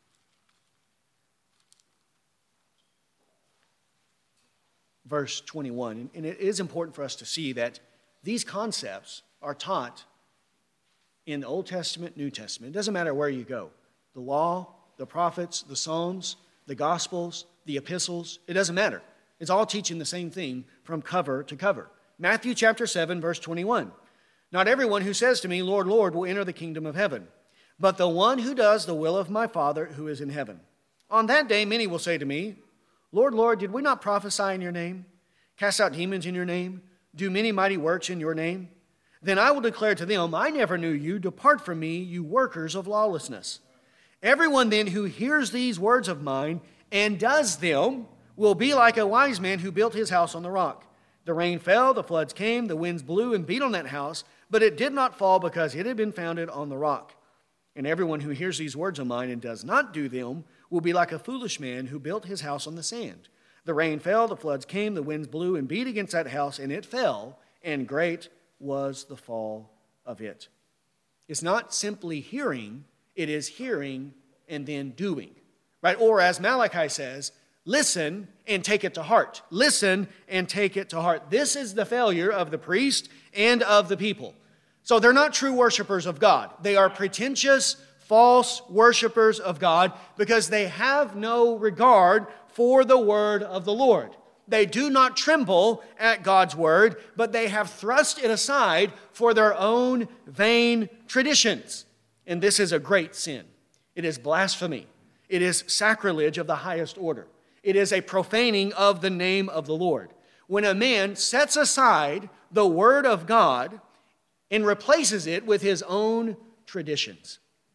Verse 21. And it is important for us to see that these concepts are taught in the Old Testament, New Testament. It doesn't matter where you go. The law, the prophets, the Psalms, the Gospels, the epistles, it doesn't matter. It's all teaching the same thing from cover to cover. Matthew chapter 7, verse 21. Not everyone who says to me, Lord, Lord, will enter the kingdom of heaven, but the one who does the will of my Father who is in heaven. On that day many will say to me, Lord, Lord, did we not prophesy in your name, cast out demons in your name, do many mighty works in your name? Then I will declare to them, I never knew you. Depart from me, you workers of lawlessness. Everyone then who hears these words of mine and does them will be like a wise man who built his house on the rock. The rain fell, the floods came, the winds blew and beat on that house, but it did not fall because it had been founded on the rock. And everyone who hears these words of mine and does not do them will be like a foolish man who built his house on the sand. The rain fell, the floods came, the winds blew and beat against that house, and it fell, and great was the fall of it. It's not simply hearing, it is hearing and then doing, right? Or as Malachi says, listen and take it to heart. Listen and take it to heart. This is the failure of the priest and of the people. So they're not true worshipers of God. They are pretentious, false worshipers of God because they have no regard for the word of the Lord. They do not tremble at God's word, but they have thrust it aside for their own vain traditions. And this is a great sin. It is blasphemy. It is sacrilege of the highest order. It is a profaning of the name of the Lord. When a man sets aside the word of God and replaces it with his own traditions.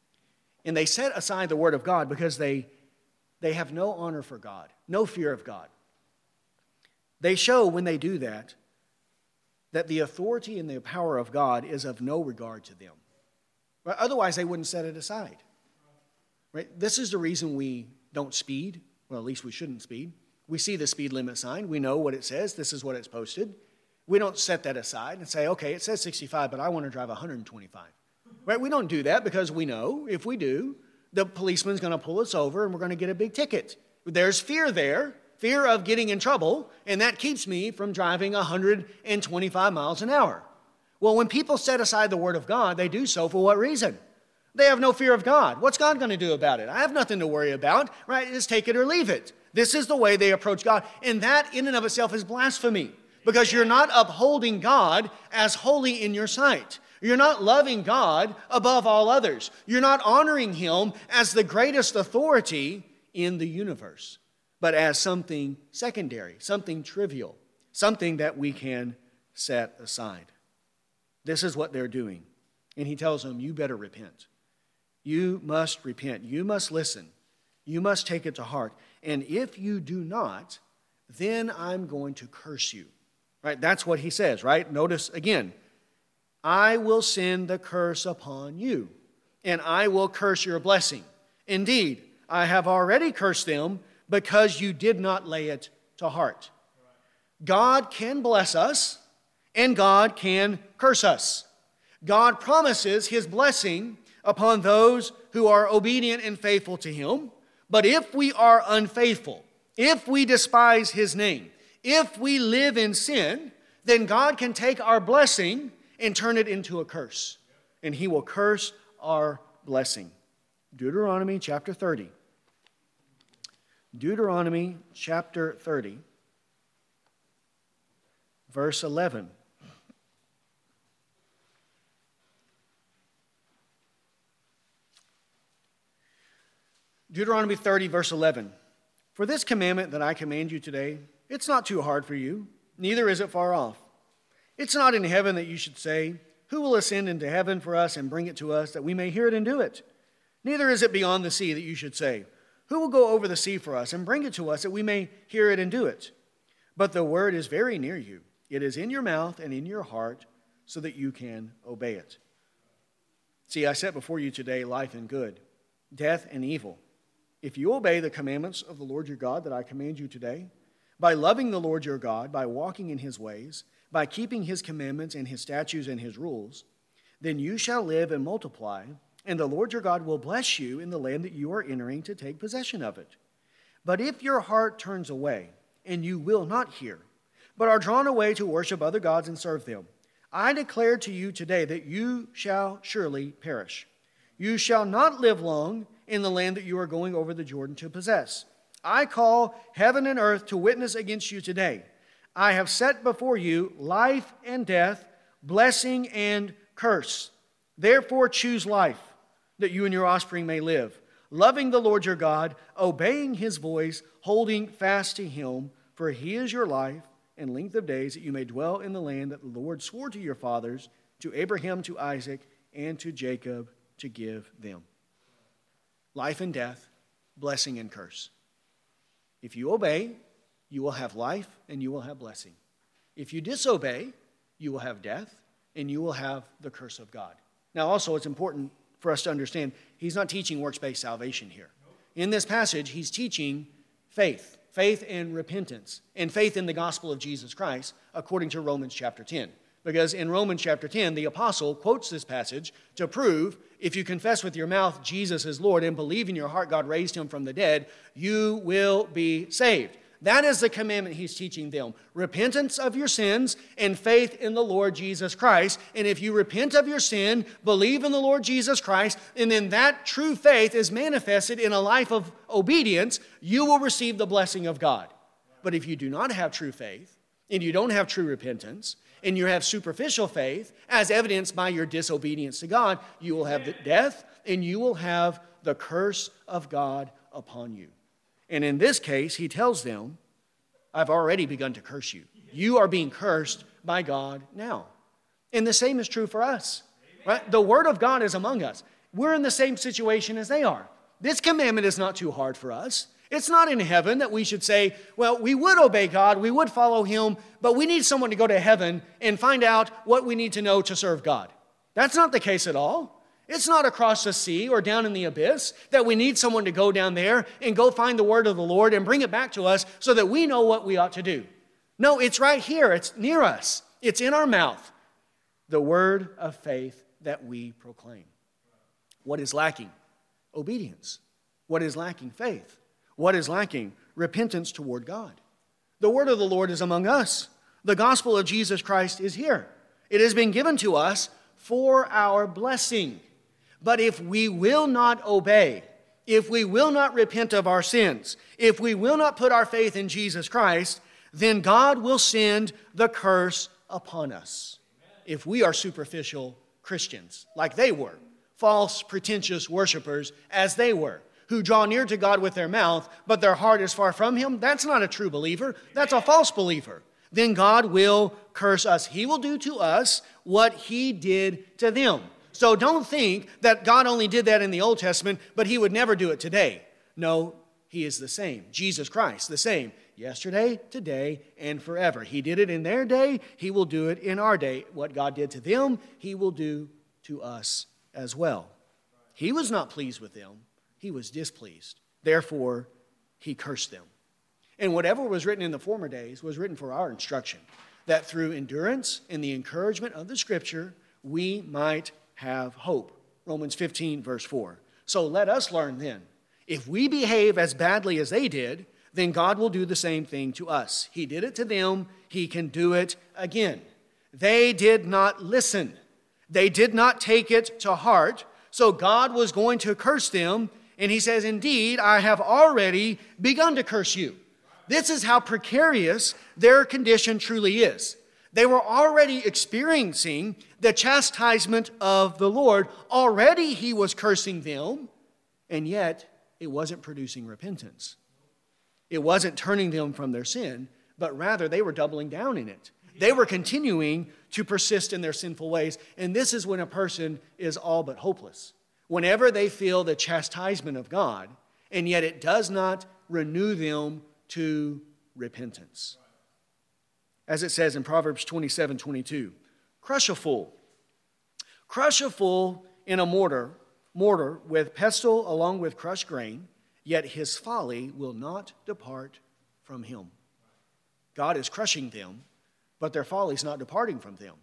And they set aside the word of God because they have no honor for God, no fear of God. They show when they do that the authority and the power of God is of no regard to them. Right? Otherwise, they wouldn't set it aside. Right? This is the reason we don't speed. Well, at least we shouldn't speed. We see the speed limit sign. We know what it says. This is what it's posted. We don't set that aside and say, okay, it says 65, but I want to drive 125. Right? We don't do that because we know if we do, the policeman's going to pull us over and we're going to get a big ticket. There's fear there, fear of getting in trouble, and that keeps me from driving 125 miles an hour. Well, when people set aside the Word of God, they do so for what reason? They have no fear of God. What's God going to do about it? I have nothing to worry about, right? Just take it or leave it. This is the way they approach God, and that in and of itself is blasphemy because you're not upholding God as holy in your sight. You're not loving God above all others. You're not honoring Him as the greatest authority in the universe, but as something secondary, something trivial, something that we can set aside. This is what they're doing. And He tells them, you better repent. You must repent. You must listen. You must take it to heart. And if you do not, then I'm going to curse you. Right? That's what He says, right? Notice again, I will send the curse upon you, and I will curse your blessing. Indeed, I have already cursed them because you did not lay it to heart. God can bless us, and God can curse us. God promises His blessing upon those who are obedient and faithful to Him. But if we are unfaithful, if we despise His name, if we live in sin, then God can take our blessing and turn it into a curse. And He will curse our blessing. Deuteronomy chapter 30. Deuteronomy chapter 30, verse 11. Deuteronomy 30, verse 11. For this commandment that I command you today, it's not too hard for you, neither is it far off. It's not in heaven that you should say, who will ascend into heaven for us and bring it to us, that we may hear it and do it? Neither is it beyond the sea that you should say, who will go over the sea for us and bring it to us, that we may hear it and do it? But the word is very near you. It is in your mouth and in your heart, so that you can obey it. See, I set before you today life and good, death and evil. If you obey the commandments of the Lord your God that I command you today, by loving the Lord your God, by walking in His ways, by keeping His commandments and His statutes and His rules, then you shall live and multiply, and the Lord your God will bless you in the land that you are entering to take possession of it. But if your heart turns away, and you will not hear, but are drawn away to worship other gods and serve them, I declare to you today that you shall surely perish. You shall not live long in the land that you are going over the Jordan to possess. I call heaven and earth to witness against you today. I have set before you life and death, blessing and curse. Therefore choose life, that you and your offspring may live, loving the Lord your God, obeying His voice, holding fast to Him, for He is your life and length of days, that you may dwell in the land that the Lord swore to your fathers, to Abraham, to Isaac, and to Jacob, to give them. Life and death, blessing and curse. If you obey, you will have life and you will have blessing. If you disobey, you will have death and you will have the curse of God. Now also it's important for us to understand, He's not teaching works-based salvation here. In this passage, He's teaching faith and repentance, and faith in the gospel of Jesus Christ, according to Romans chapter 10. Because in Romans chapter 10, the apostle quotes this passage to prove if you confess with your mouth Jesus is Lord and believe in your heart God raised Him from the dead, you will be saved. That is the commandment He's teaching them. Repentance of your sins and faith in the Lord Jesus Christ. And if you repent of your sin, believe in the Lord Jesus Christ, and then that true faith is manifested in a life of obedience, you will receive the blessing of God. But if you do not have true faith, and you don't have true repentance, and you have superficial faith, as evidenced by your disobedience to God, you will have death, and you will have the curse of God upon you. And in this case, He tells them, I've already begun to curse you. You are being cursed by God now. And the same is true for us. Right? The Word of God is among us. We're in the same situation as they are. This commandment is not too hard for us. It's not in heaven that we should say, well, we would obey God, we would follow Him, but we need someone to go to heaven and find out what we need to know to serve God. That's not the case at all. It's not across the sea or down in the abyss that we need someone to go down there and go find the word of the Lord and bring it back to us so that we know what we ought to do. No, it's right here. It's near us. It's in our mouth, the word of faith that we proclaim. What is lacking? Obedience. What is lacking? Faith. What is lacking? Repentance toward God. The word of the Lord is among us. The gospel of Jesus Christ is here. It has been given to us for our blessing. But if we will not obey, if we will not repent of our sins, if we will not put our faith in Jesus Christ, then God will send the curse upon us. If we are superficial Christians, like they were, false, pretentious worshipers as they were, who draw near to God with their mouth, but their heart is far from Him, that's not a true believer. That's a false believer. Then God will curse us. He will do to us what He did to them. So don't think that God only did that in the Old Testament, but He would never do it today. No, He is the same. Jesus Christ, the same. Yesterday, today, and forever. He did it in their day. He will do it in our day. What God did to them, He will do to us as well. He was not pleased with them. He was displeased. Therefore, He cursed them. And whatever was written in the former days was written for our instruction, that through endurance and the encouragement of the Scripture, we might have hope. Romans 15, verse 4. So let us learn then, if we behave as badly as they did, then God will do the same thing to us. He did it to them. He can do it again. They did not listen. They did not take it to heart. So God was going to curse them. And He says, indeed, I have already begun to curse you. This is how precarious their condition truly is. They were already experiencing the chastisement of the Lord. Already He was cursing them, and yet it wasn't producing repentance. It wasn't turning them from their sin, but rather they were doubling down in it. They were continuing to persist in their sinful ways, and this is when a person is all but hopeless. Whenever they feel the chastisement of God, and yet it does not renew them to repentance. As it says in Proverbs 27:22, crush a fool. Crush a fool in a mortar with pestle along with crushed grain, yet his folly will not depart from him. God is crushing them, but their folly is not departing from them.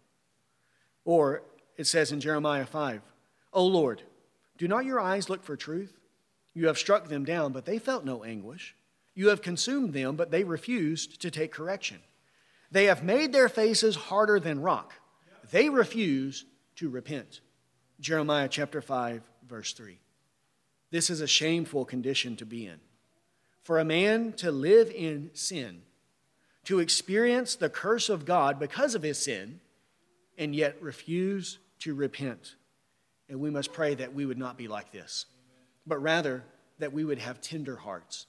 Or it says in Jeremiah 5, O Lord, do not your eyes look for truth? You have struck them down, but they felt no anguish. You have consumed them, but they refused to take correction. They have made their faces harder than rock. They refuse to repent. Jeremiah chapter 5, verse 3. This is a shameful condition to be in. For a man to live in sin, to experience the curse of God because of his sin, and yet refuse to repent. And we must pray that we would not be like this, but rather that we would have tender hearts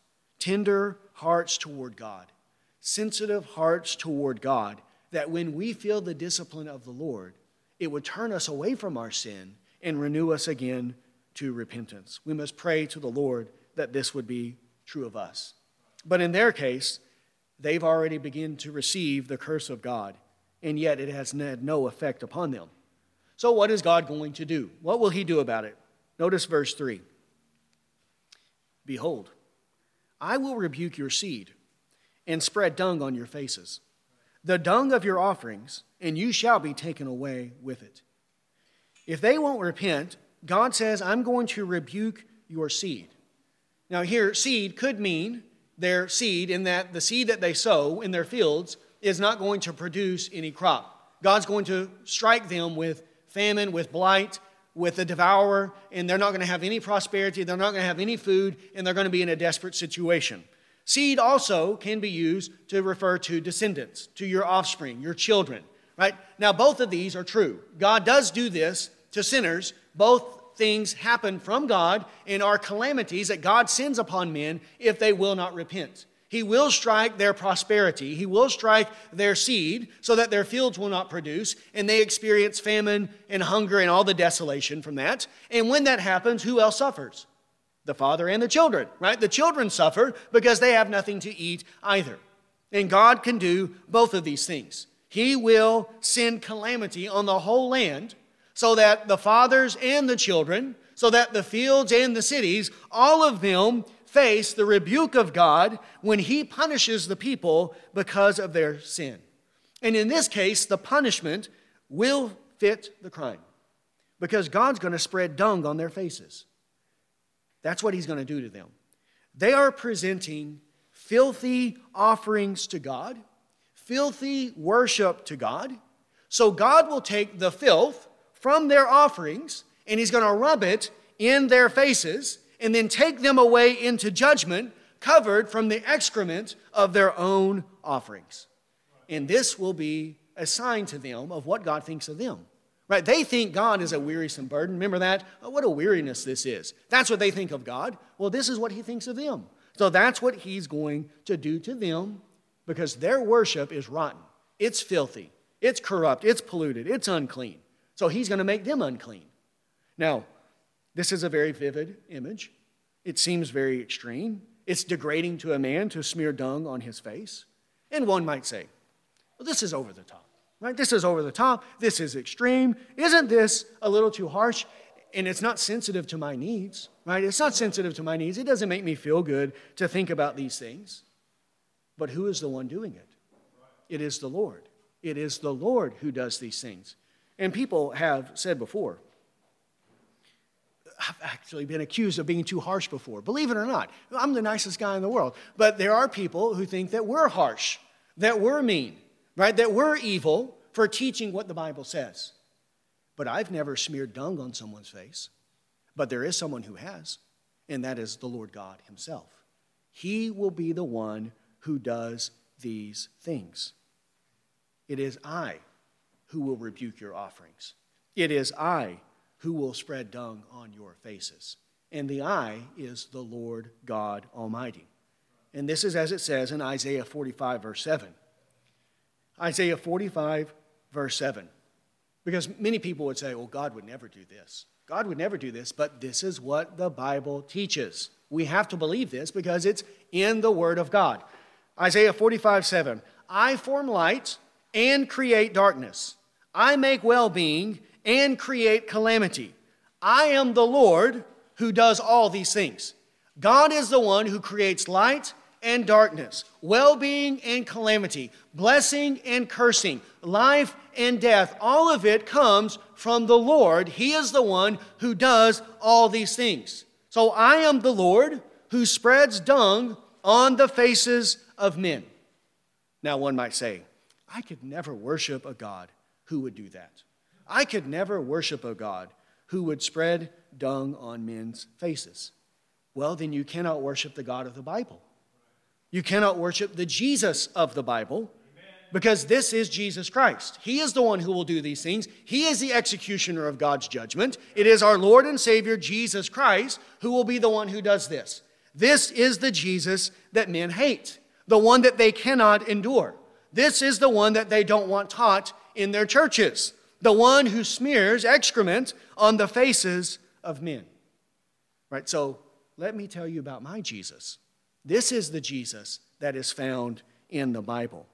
toward God, sensitive hearts toward God, that when we feel the discipline of the Lord, it would turn us away from our sin and renew us again to repentance. We must pray to the Lord that this would be true of us. But in their case, they've already begun to receive the curse of God, and yet it has had no effect upon them. So what is God going to do? What will He do about it? Notice verse 3. Behold, I will rebuke your seed and spread dung on your faces, the dung of your offerings, and you shall be taken away with it. If they won't repent, God says, I'm going to rebuke your seed. Now here, seed could mean their seed, in that the seed that they sow in their fields is not going to produce any crop. God's going to strike them with famine, with blight, with the devourer, and they're not going to have any prosperity, they're not going to have any food, and they're going to be in a desperate situation. Seed also can be used to refer to descendants, to your offspring, your children, right? Now, both of these are true. God does do this to sinners. Both things happen from God and are calamities that God sends upon men if they will not repent. He will strike their prosperity. He will strike their seed so that their fields will not produce, and they experience famine and hunger and all the desolation from that. And when that happens, who else suffers? The father and the children, right? The children suffer because they have nothing to eat either. And God can do both of these things. He will send calamity on the whole land so that the fathers and the children, so that the fields and the cities, all of them face the rebuke of God when He punishes the people because of their sin. And in this case, the punishment will fit the crime because God's going to spread dung on their faces. That's what he's going to do to them. They are presenting filthy offerings to God, filthy worship to God. So God will take the filth from their offerings and he's going to rub it in their faces and then take them away into judgment, covered from the excrement of their own offerings. And this will be a sign to them of what God thinks of them. Right? They think God is a wearisome burden. Remember that? Oh, what a weariness this is. That's what they think of God. Well, this is what he thinks of them. So that's what he's going to do to them because their worship is rotten. It's filthy. It's corrupt. It's polluted. It's unclean. So he's going to make them unclean. Now, this is a very vivid image. It seems very extreme. It's degrading to a man to smear dung on his face. And one might say, well, this is over the top. Right? This is over the top. This is extreme. Isn't this a little too harsh? And it's not sensitive to my needs. Right? It's not sensitive to my needs. It doesn't make me feel good to think about these things. But who is the one doing it? It is the Lord. It is the Lord who does these things. And people have said before, I've actually been accused of being too harsh before. Believe it or not, I'm the nicest guy in the world. But there are people who think that we're harsh, that we're mean, right? That we're evil for teaching what the Bible says. But I've never smeared dung on someone's face. But there is someone who has, and that is the Lord God himself. He will be the one who does these things. It is I who will rebuke your offerings. It is I who will spread dung on your faces. And the I is the Lord God Almighty. And this is as it says in Isaiah 45, verse 7. Isaiah 45, verse 7. Because many people would say, well, God would never do this. God would never do this, but this is what the Bible teaches. We have to believe this because it's in the Word of God. Isaiah 45, 7. I form light and create darkness. I make well-being and create calamity. I am the Lord who does all these things. God is the one who creates light and darkness, well-being and calamity, blessing and cursing, life and death. All of it comes from the Lord. He is the one who does all these things. So I am the Lord who spreads dung on the faces of men. Now one might say, I could never worship a God who would do that. I could never worship a God who would spread dung on men's faces. Well, then you cannot worship the God of the Bible. You cannot worship the Jesus of the Bible because this is Jesus Christ. He is the one who will do these things. He is the executioner of God's judgment. It is our Lord and Savior, Jesus Christ, who will be the one who does this. This is the Jesus that men hate, the one that they cannot endure. This is the one that they don't want taught in their churches, the one who smears excrement on the faces of men. Right, so let me tell you about my Jesus. This is the Jesus that is found in the Bible.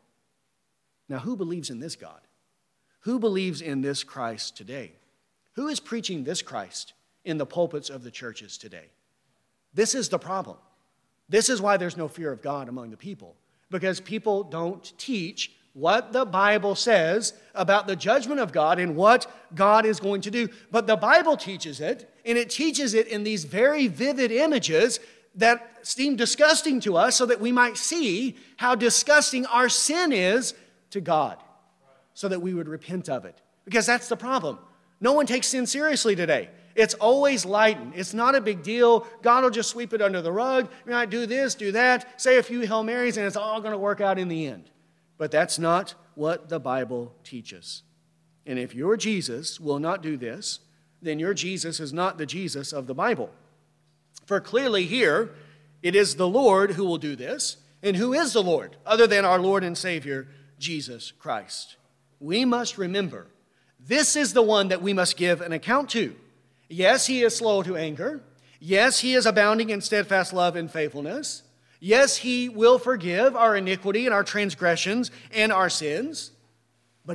Now, who believes in this God? Who believes in this Christ today? Who is preaching this Christ in the pulpits of the churches today? This is the problem. This is why there's no fear of God among the people, because people don't teach what the Bible says about the judgment of God and what God is going to do. But the Bible teaches it, and it teaches it in these very vivid images that seem disgusting to us so that we might see how disgusting our sin is to God, so that we would repent of it. Because that's the problem. No one takes sin seriously today. It's always lightened. It's not a big deal. God will just sweep it under the rug. You know, do this, do that, say a few Hail Marys, and it's all going to work out in the end. But that's not what the Bible teaches. And if your Jesus will not do this, then your Jesus is not the Jesus of the Bible. For clearly here, it is the Lord who will do this. And who is the Lord, other than our Lord and Savior, Jesus Christ? We must remember, this is the one that we must give an account to. Yes, he is slow to anger. Yes, he is abounding in steadfast love and faithfulness. Yes, he will forgive our iniquity and our transgressions and our sins. But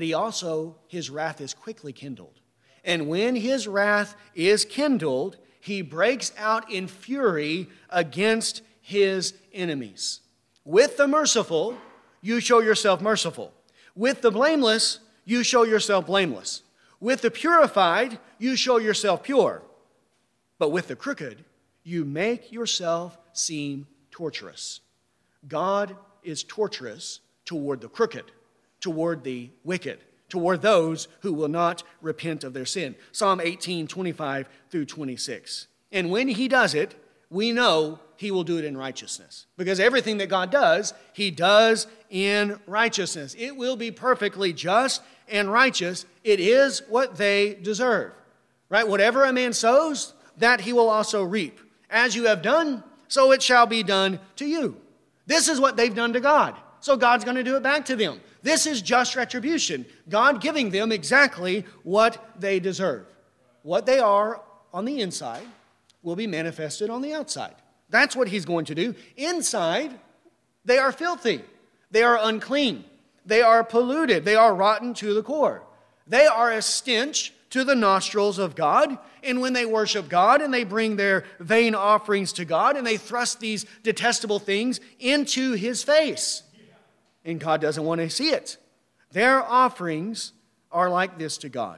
his wrath is quickly kindled. And when his wrath is kindled, he breaks out in fury against his enemies. With the merciful, you show yourself merciful. With the blameless, you show yourself blameless. With the purified, you show yourself pure. But with the crooked, you make yourself seem torturous. God is torturous toward the crooked, toward the wicked, toward those who will not repent of their sin. Psalm 18, 25 through 26. And when he does it, we know he will do it in righteousness. Because everything that God does, he does in righteousness. It will be perfectly just and righteous. It is what they deserve. Right? Whatever a man sows, that he will also reap. As you have done, so it shall be done to you. This is what they've done to God. So God's going to do it back to them. This is just retribution. God giving them exactly what they deserve. What they are on the inside will be manifested on the outside. That's what he's going to do. Inside, they are filthy. They are unclean. They are polluted. They are rotten to the core. They are a stench to the nostrils of God. And when they worship God and they bring their vain offerings to God and they thrust these detestable things into his face, and God doesn't want to see it. Their offerings are like this to God.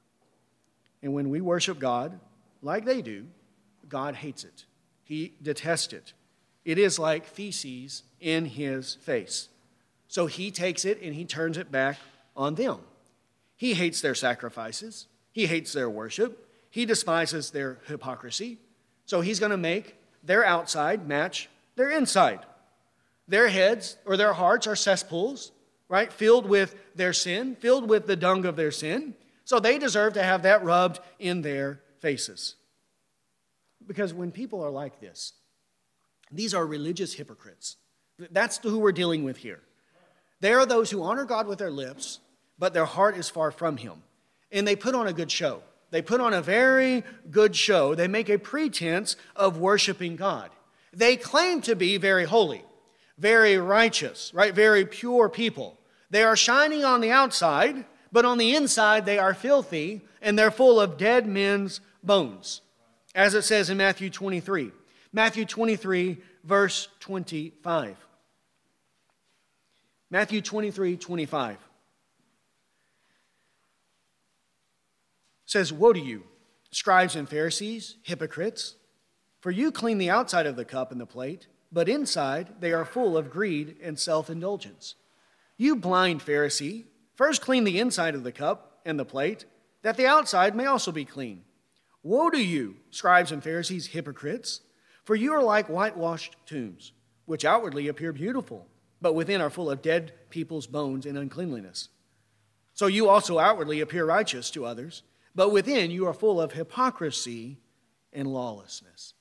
And when we worship God like they do, God hates it. He detests it. It is like feces in his face. So he takes it and he turns it back on them. He hates their sacrifices. He hates their worship. He despises their hypocrisy. So he's going to make their outside match their inside. Their heads or their hearts are cesspools, right? Filled with their sin, filled with the dung of their sin. So they deserve to have that rubbed in their faces. Because when people are like this, these are religious hypocrites. That's who we're dealing with here. They are those who honor God with their lips, but their heart is far from him. And they put on a good show. They put on a very good show. They make a pretense of worshiping God. They claim to be very holy, very righteous, right? Very pure people. They are shining on the outside, but on the inside they are filthy and they're full of dead men's bones. As it says in Matthew 23. Matthew 23, verse 25. Matthew 23, 25. Says, "Woe to you, scribes and Pharisees, hypocrites, for you clean the outside of the cup and the plate, but inside they are full of greed and self-indulgence. You blind Pharisee, first clean the inside of the cup and the plate, that the outside may also be clean. Woe to you, scribes and Pharisees, hypocrites, for you are like whitewashed tombs, which outwardly appear beautiful, but within are full of dead people's bones and uncleanliness. So you also outwardly appear righteous to others, but within you are full of hypocrisy and lawlessness."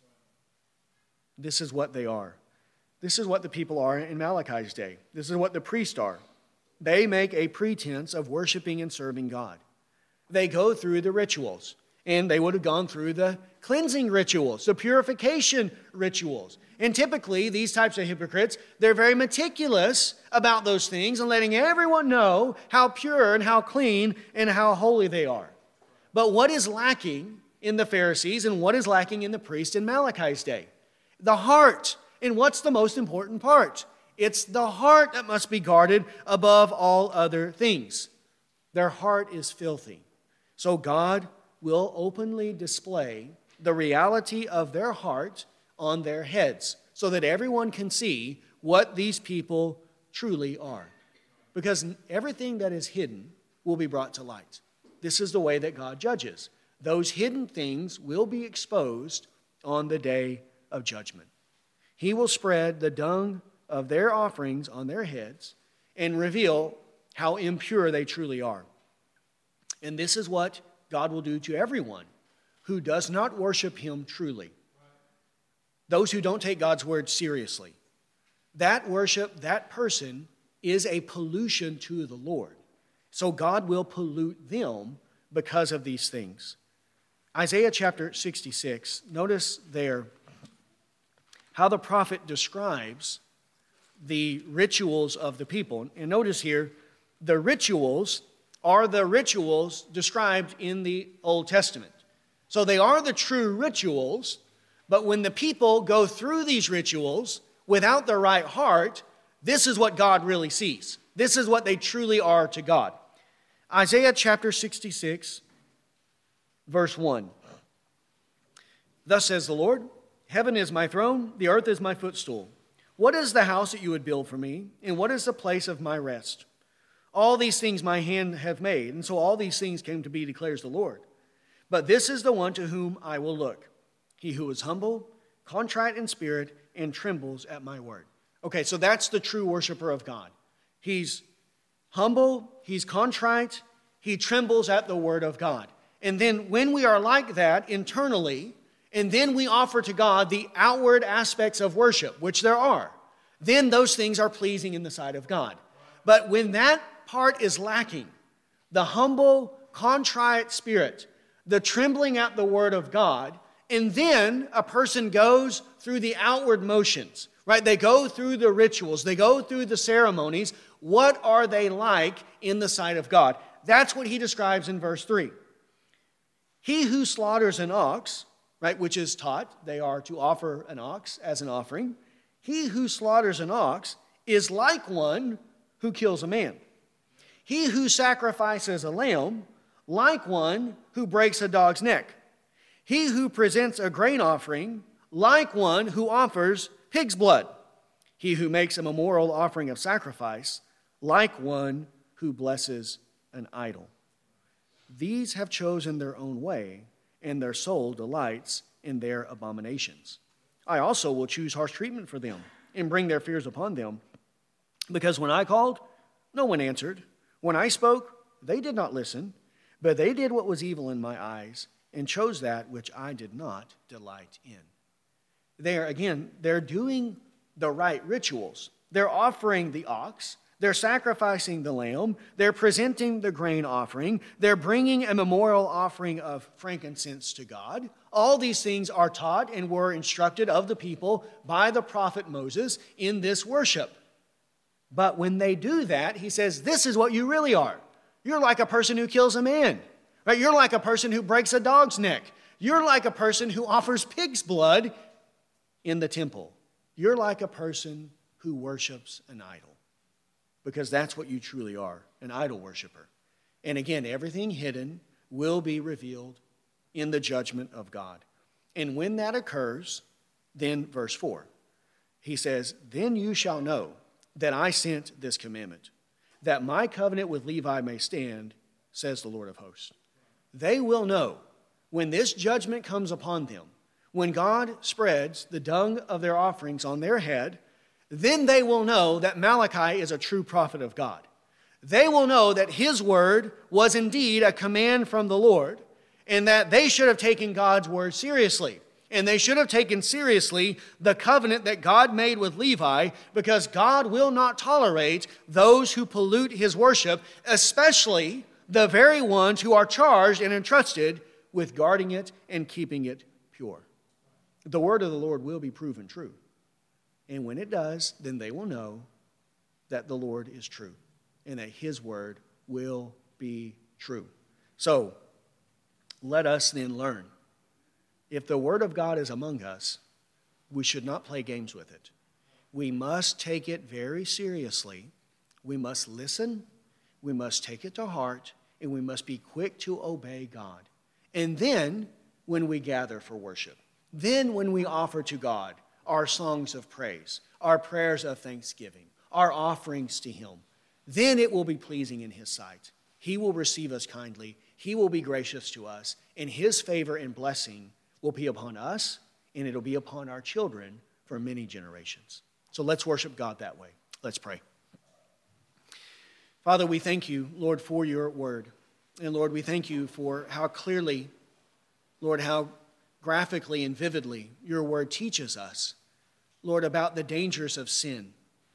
This is what they are. This is what the people are in Malachi's day. This is what the priests are. They make a pretense of worshiping and serving God. They go through the rituals, and they would have gone through the cleansing rituals, the purification rituals. And typically, these types of hypocrites, they're very meticulous about those things and letting everyone know how pure and how clean and how holy they are. But what is lacking in the Pharisees and what is lacking in the priests in Malachi's day? The heart. And what's the most important part? It's the heart that must be guarded above all other things. Their heart is filthy. So God will openly display the reality of their heart on their heads so that everyone can see what these people truly are. Because everything that is hidden will be brought to light. This is the way that God judges. Those hidden things will be exposed on the day of judgment. He will spread the dung of their offerings on their heads and reveal how impure they truly are. And this is what God will do to everyone who does not worship him truly. Those who don't take God's word seriously. That worship, that person is a pollution to the Lord. So God will pollute them because of these things. Isaiah chapter 66, notice there how the prophet describes the rituals of the people. And notice here, the rituals are the rituals described in the Old Testament. So they are the true rituals, but when the people go through these rituals without the right heart, this is what God really sees. This is what they truly are to God. Isaiah chapter 66, verse 1. Thus says the Lord, heaven is my throne, the earth is my footstool. What is the house that you would build for me, and what is the place of my rest? All these things my hand hath made, and so all these things came to be, declares the Lord. But this is the one to whom I will look, he who is humble, contrite in spirit, and trembles at my word. Okay, so that's the true worshiper of God. He's humble, he's contrite, he trembles at the word of God. And then when we are like that internally, and then we offer to God the outward aspects of worship, which there are, then those things are pleasing in the sight of God. But when that part is lacking, the humble, contrite spirit, the trembling at the word of God, and then a person goes through the outward motions, right? They go through the rituals, they go through the ceremonies. What are they like in the sight of God? That's what he describes in verse 3. He who slaughters an ox, right, which is taught, they are to offer an ox as an offering. He who slaughters an ox is like one who kills a man. He who sacrifices a lamb, like one who breaks a dog's neck. He who presents a grain offering, like one who offers pig's blood. He who makes a memorial offering of sacrifice, like one who blesses an idol. These have chosen their own way, and their soul delights in their abominations. I also will choose harsh treatment for them and bring their fears upon them. Because when I called, no one answered. When I spoke, they did not listen. But they did what was evil in my eyes and chose that which I did not delight in. They're doing the right rituals. They're offering the ox. They're sacrificing the lamb. They're presenting the grain offering. They're bringing a memorial offering of frankincense to God. All these things are taught and were instructed of the people by the prophet Moses in this worship. But when they do that, he says, this is what you really are. You're like a person who kills a man. Right? You're like a person who breaks a dog's neck. You're like a person who offers pig's blood in the temple. You're like a person who worships an idol. Because that's what you truly are, an idol worshiper. And again, everything hidden will be revealed in the judgment of God. And when that occurs, then verse 4, he says, then you shall know that I sent this commandment, that my covenant with Levi may stand, says the Lord of hosts. They will know when this judgment comes upon them, when God spreads the dung of their offerings on their head, then they will know that Malachi is a true prophet of God. They will know that his word was indeed a command from the Lord, and that they should have taken God's word seriously. And they should have taken seriously the covenant that God made with Levi, because God will not tolerate those who pollute his worship, especially the very ones who are charged and entrusted with guarding it and keeping it pure. The word of the Lord will be proven true. And when it does, then they will know that the Lord is true and that his word will be true. So, let us then learn. If the word of God is among us, we should not play games with it. We must take it very seriously. We must listen. We must take it to heart. And we must be quick to obey God. And then, when we gather for worship, then when we offer to God our songs of praise, our prayers of thanksgiving, our offerings to him, then it will be pleasing in his sight. He will receive us kindly. He will be gracious to us. And his favor and blessing will be upon us, and it'll be upon our children for many generations. So let's worship God that way. Let's pray. Father, we thank you, Lord, for your word. And Lord, we thank you for how clearly, Lord, how graphically and vividly your word teaches us, Lord, about the dangers of sin.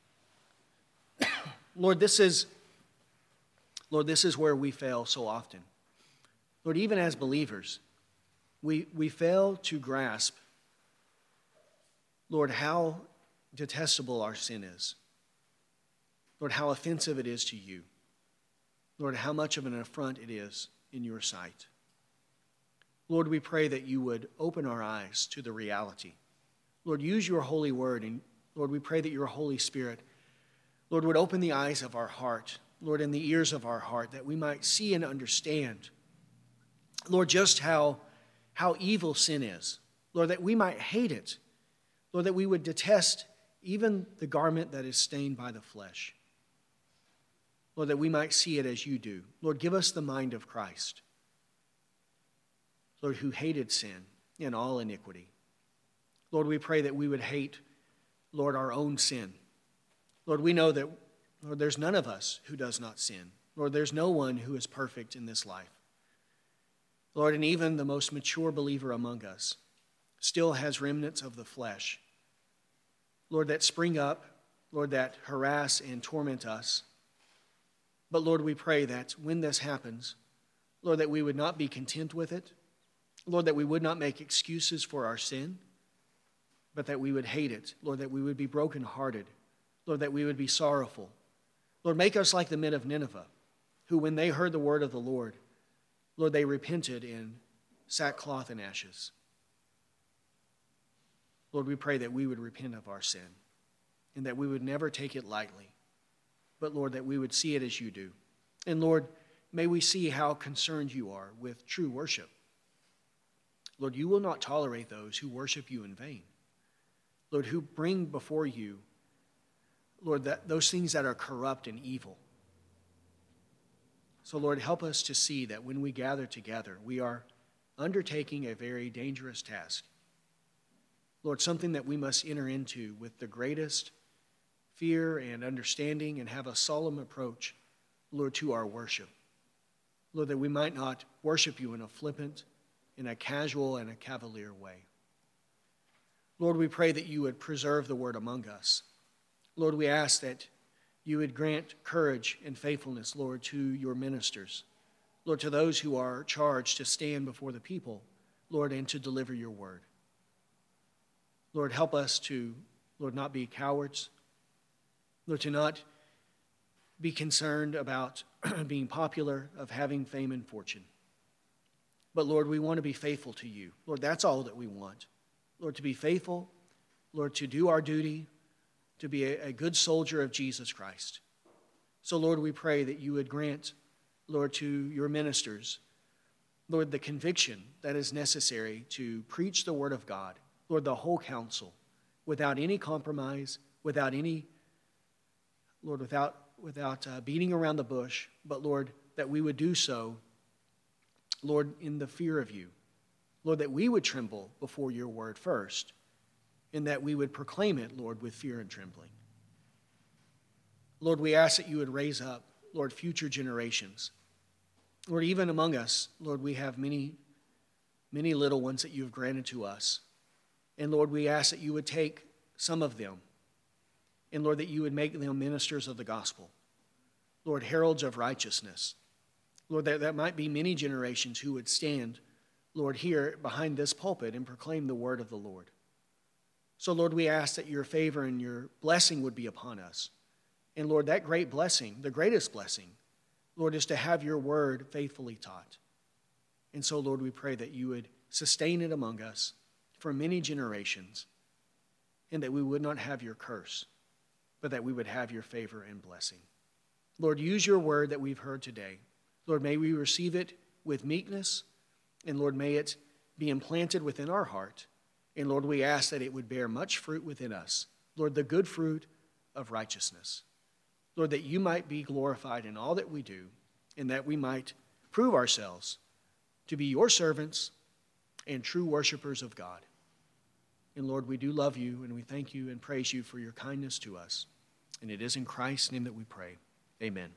Lord, this is where we fail so often. Lord, even as believers, we fail to grasp, Lord, how detestable our sin is. Lord, how offensive it is to you. Lord, how much of an affront it is in your sight. Lord, we pray that you would open our eyes to the reality. Lord, use your holy word, and Lord, we pray that your Holy Spirit Lord, would open the eyes of our heart, Lord, and the ears of our heart, that we might see and understand, Lord, just how evil sin is. Lord, that we might hate it. Lord, that we would detest even the garment that is stained by the flesh. Lord, that we might see it as you do. Lord, give us the mind of Christ. Lord, who hated sin and all iniquity. Lord, we pray that we would hate, Lord, our own sin. Lord, we know that, Lord, there's none of us who does not sin. Lord, there's no one who is perfect in this life. Lord, and even the most mature believer among us still has remnants of the flesh, Lord, that spring up, Lord, that harass and torment us. But Lord, we pray that when this happens, Lord, that we would not be content with it. Lord, that we would not make excuses for our sin, but that we would hate it. Lord, that we would be brokenhearted. Lord, that we would be sorrowful. Lord, make us like the men of Nineveh, who when they heard the word of the Lord, Lord, they repented in sackcloth and ashes. Lord, we pray that we would repent of our sin and that we would never take it lightly, but Lord, that we would see it as you do. And Lord, may we see how concerned you are with true worship. Lord, you will not tolerate those who worship you in vain. Lord, who bring before you, Lord, those things that are corrupt and evil. So Lord, help us to see that when we gather together, we are undertaking a very dangerous task. Lord, something that we must enter into with the greatest fear and understanding and have a solemn approach, Lord, to our worship. Lord, that we might not worship you in a flippant, in a casual and a cavalier way. Lord, we pray that you would preserve the word among us. Lord, we ask that you would grant courage and faithfulness, Lord, to your ministers. Lord, to those who are charged to stand before the people, Lord, and to deliver your word. Lord, help us to, Lord, not be cowards. Lord, to not be concerned about being popular, of having fame and fortune. But Lord, we want to be faithful to you. Lord, that's all that we want. Lord, to be faithful, Lord, to do our duty, to be a good soldier of Jesus Christ. So Lord, we pray that you would grant, Lord, to your ministers, Lord, the conviction that is necessary to preach the word of God, Lord, the whole counsel, without any compromise, without any, Lord, without beating around the bush, but Lord, that we would do so, Lord, in the fear of you. Lord, that we would tremble before your word first, and that we would proclaim it, Lord, with fear and trembling. Lord, we ask that you would raise up, Lord, future generations. Lord, even among us, Lord, we have many, many little ones that you have granted to us. And Lord, we ask that you would take some of them, and Lord, that you would make them ministers of the gospel. Lord, heralds of righteousness. Lord, that might be many generations who would stand, Lord, here behind this pulpit and proclaim the word of the Lord. So Lord, we ask that your favor and your blessing would be upon us. And Lord, that great blessing, the greatest blessing, Lord, is to have your word faithfully taught. And so Lord, we pray that you would sustain it among us for many generations, and that we would not have your curse, but that we would have your favor and blessing. Lord, use your word that we've heard today. Lord, may we receive it with meekness, and Lord, may it be implanted within our heart. And Lord, we ask that it would bear much fruit within us. Lord, the good fruit of righteousness. Lord, that you might be glorified in all that we do, and that we might prove ourselves to be your servants and true worshipers of God. And Lord, we do love you, and we thank you and praise you for your kindness to us. And it is in Christ's name that we pray. Amen.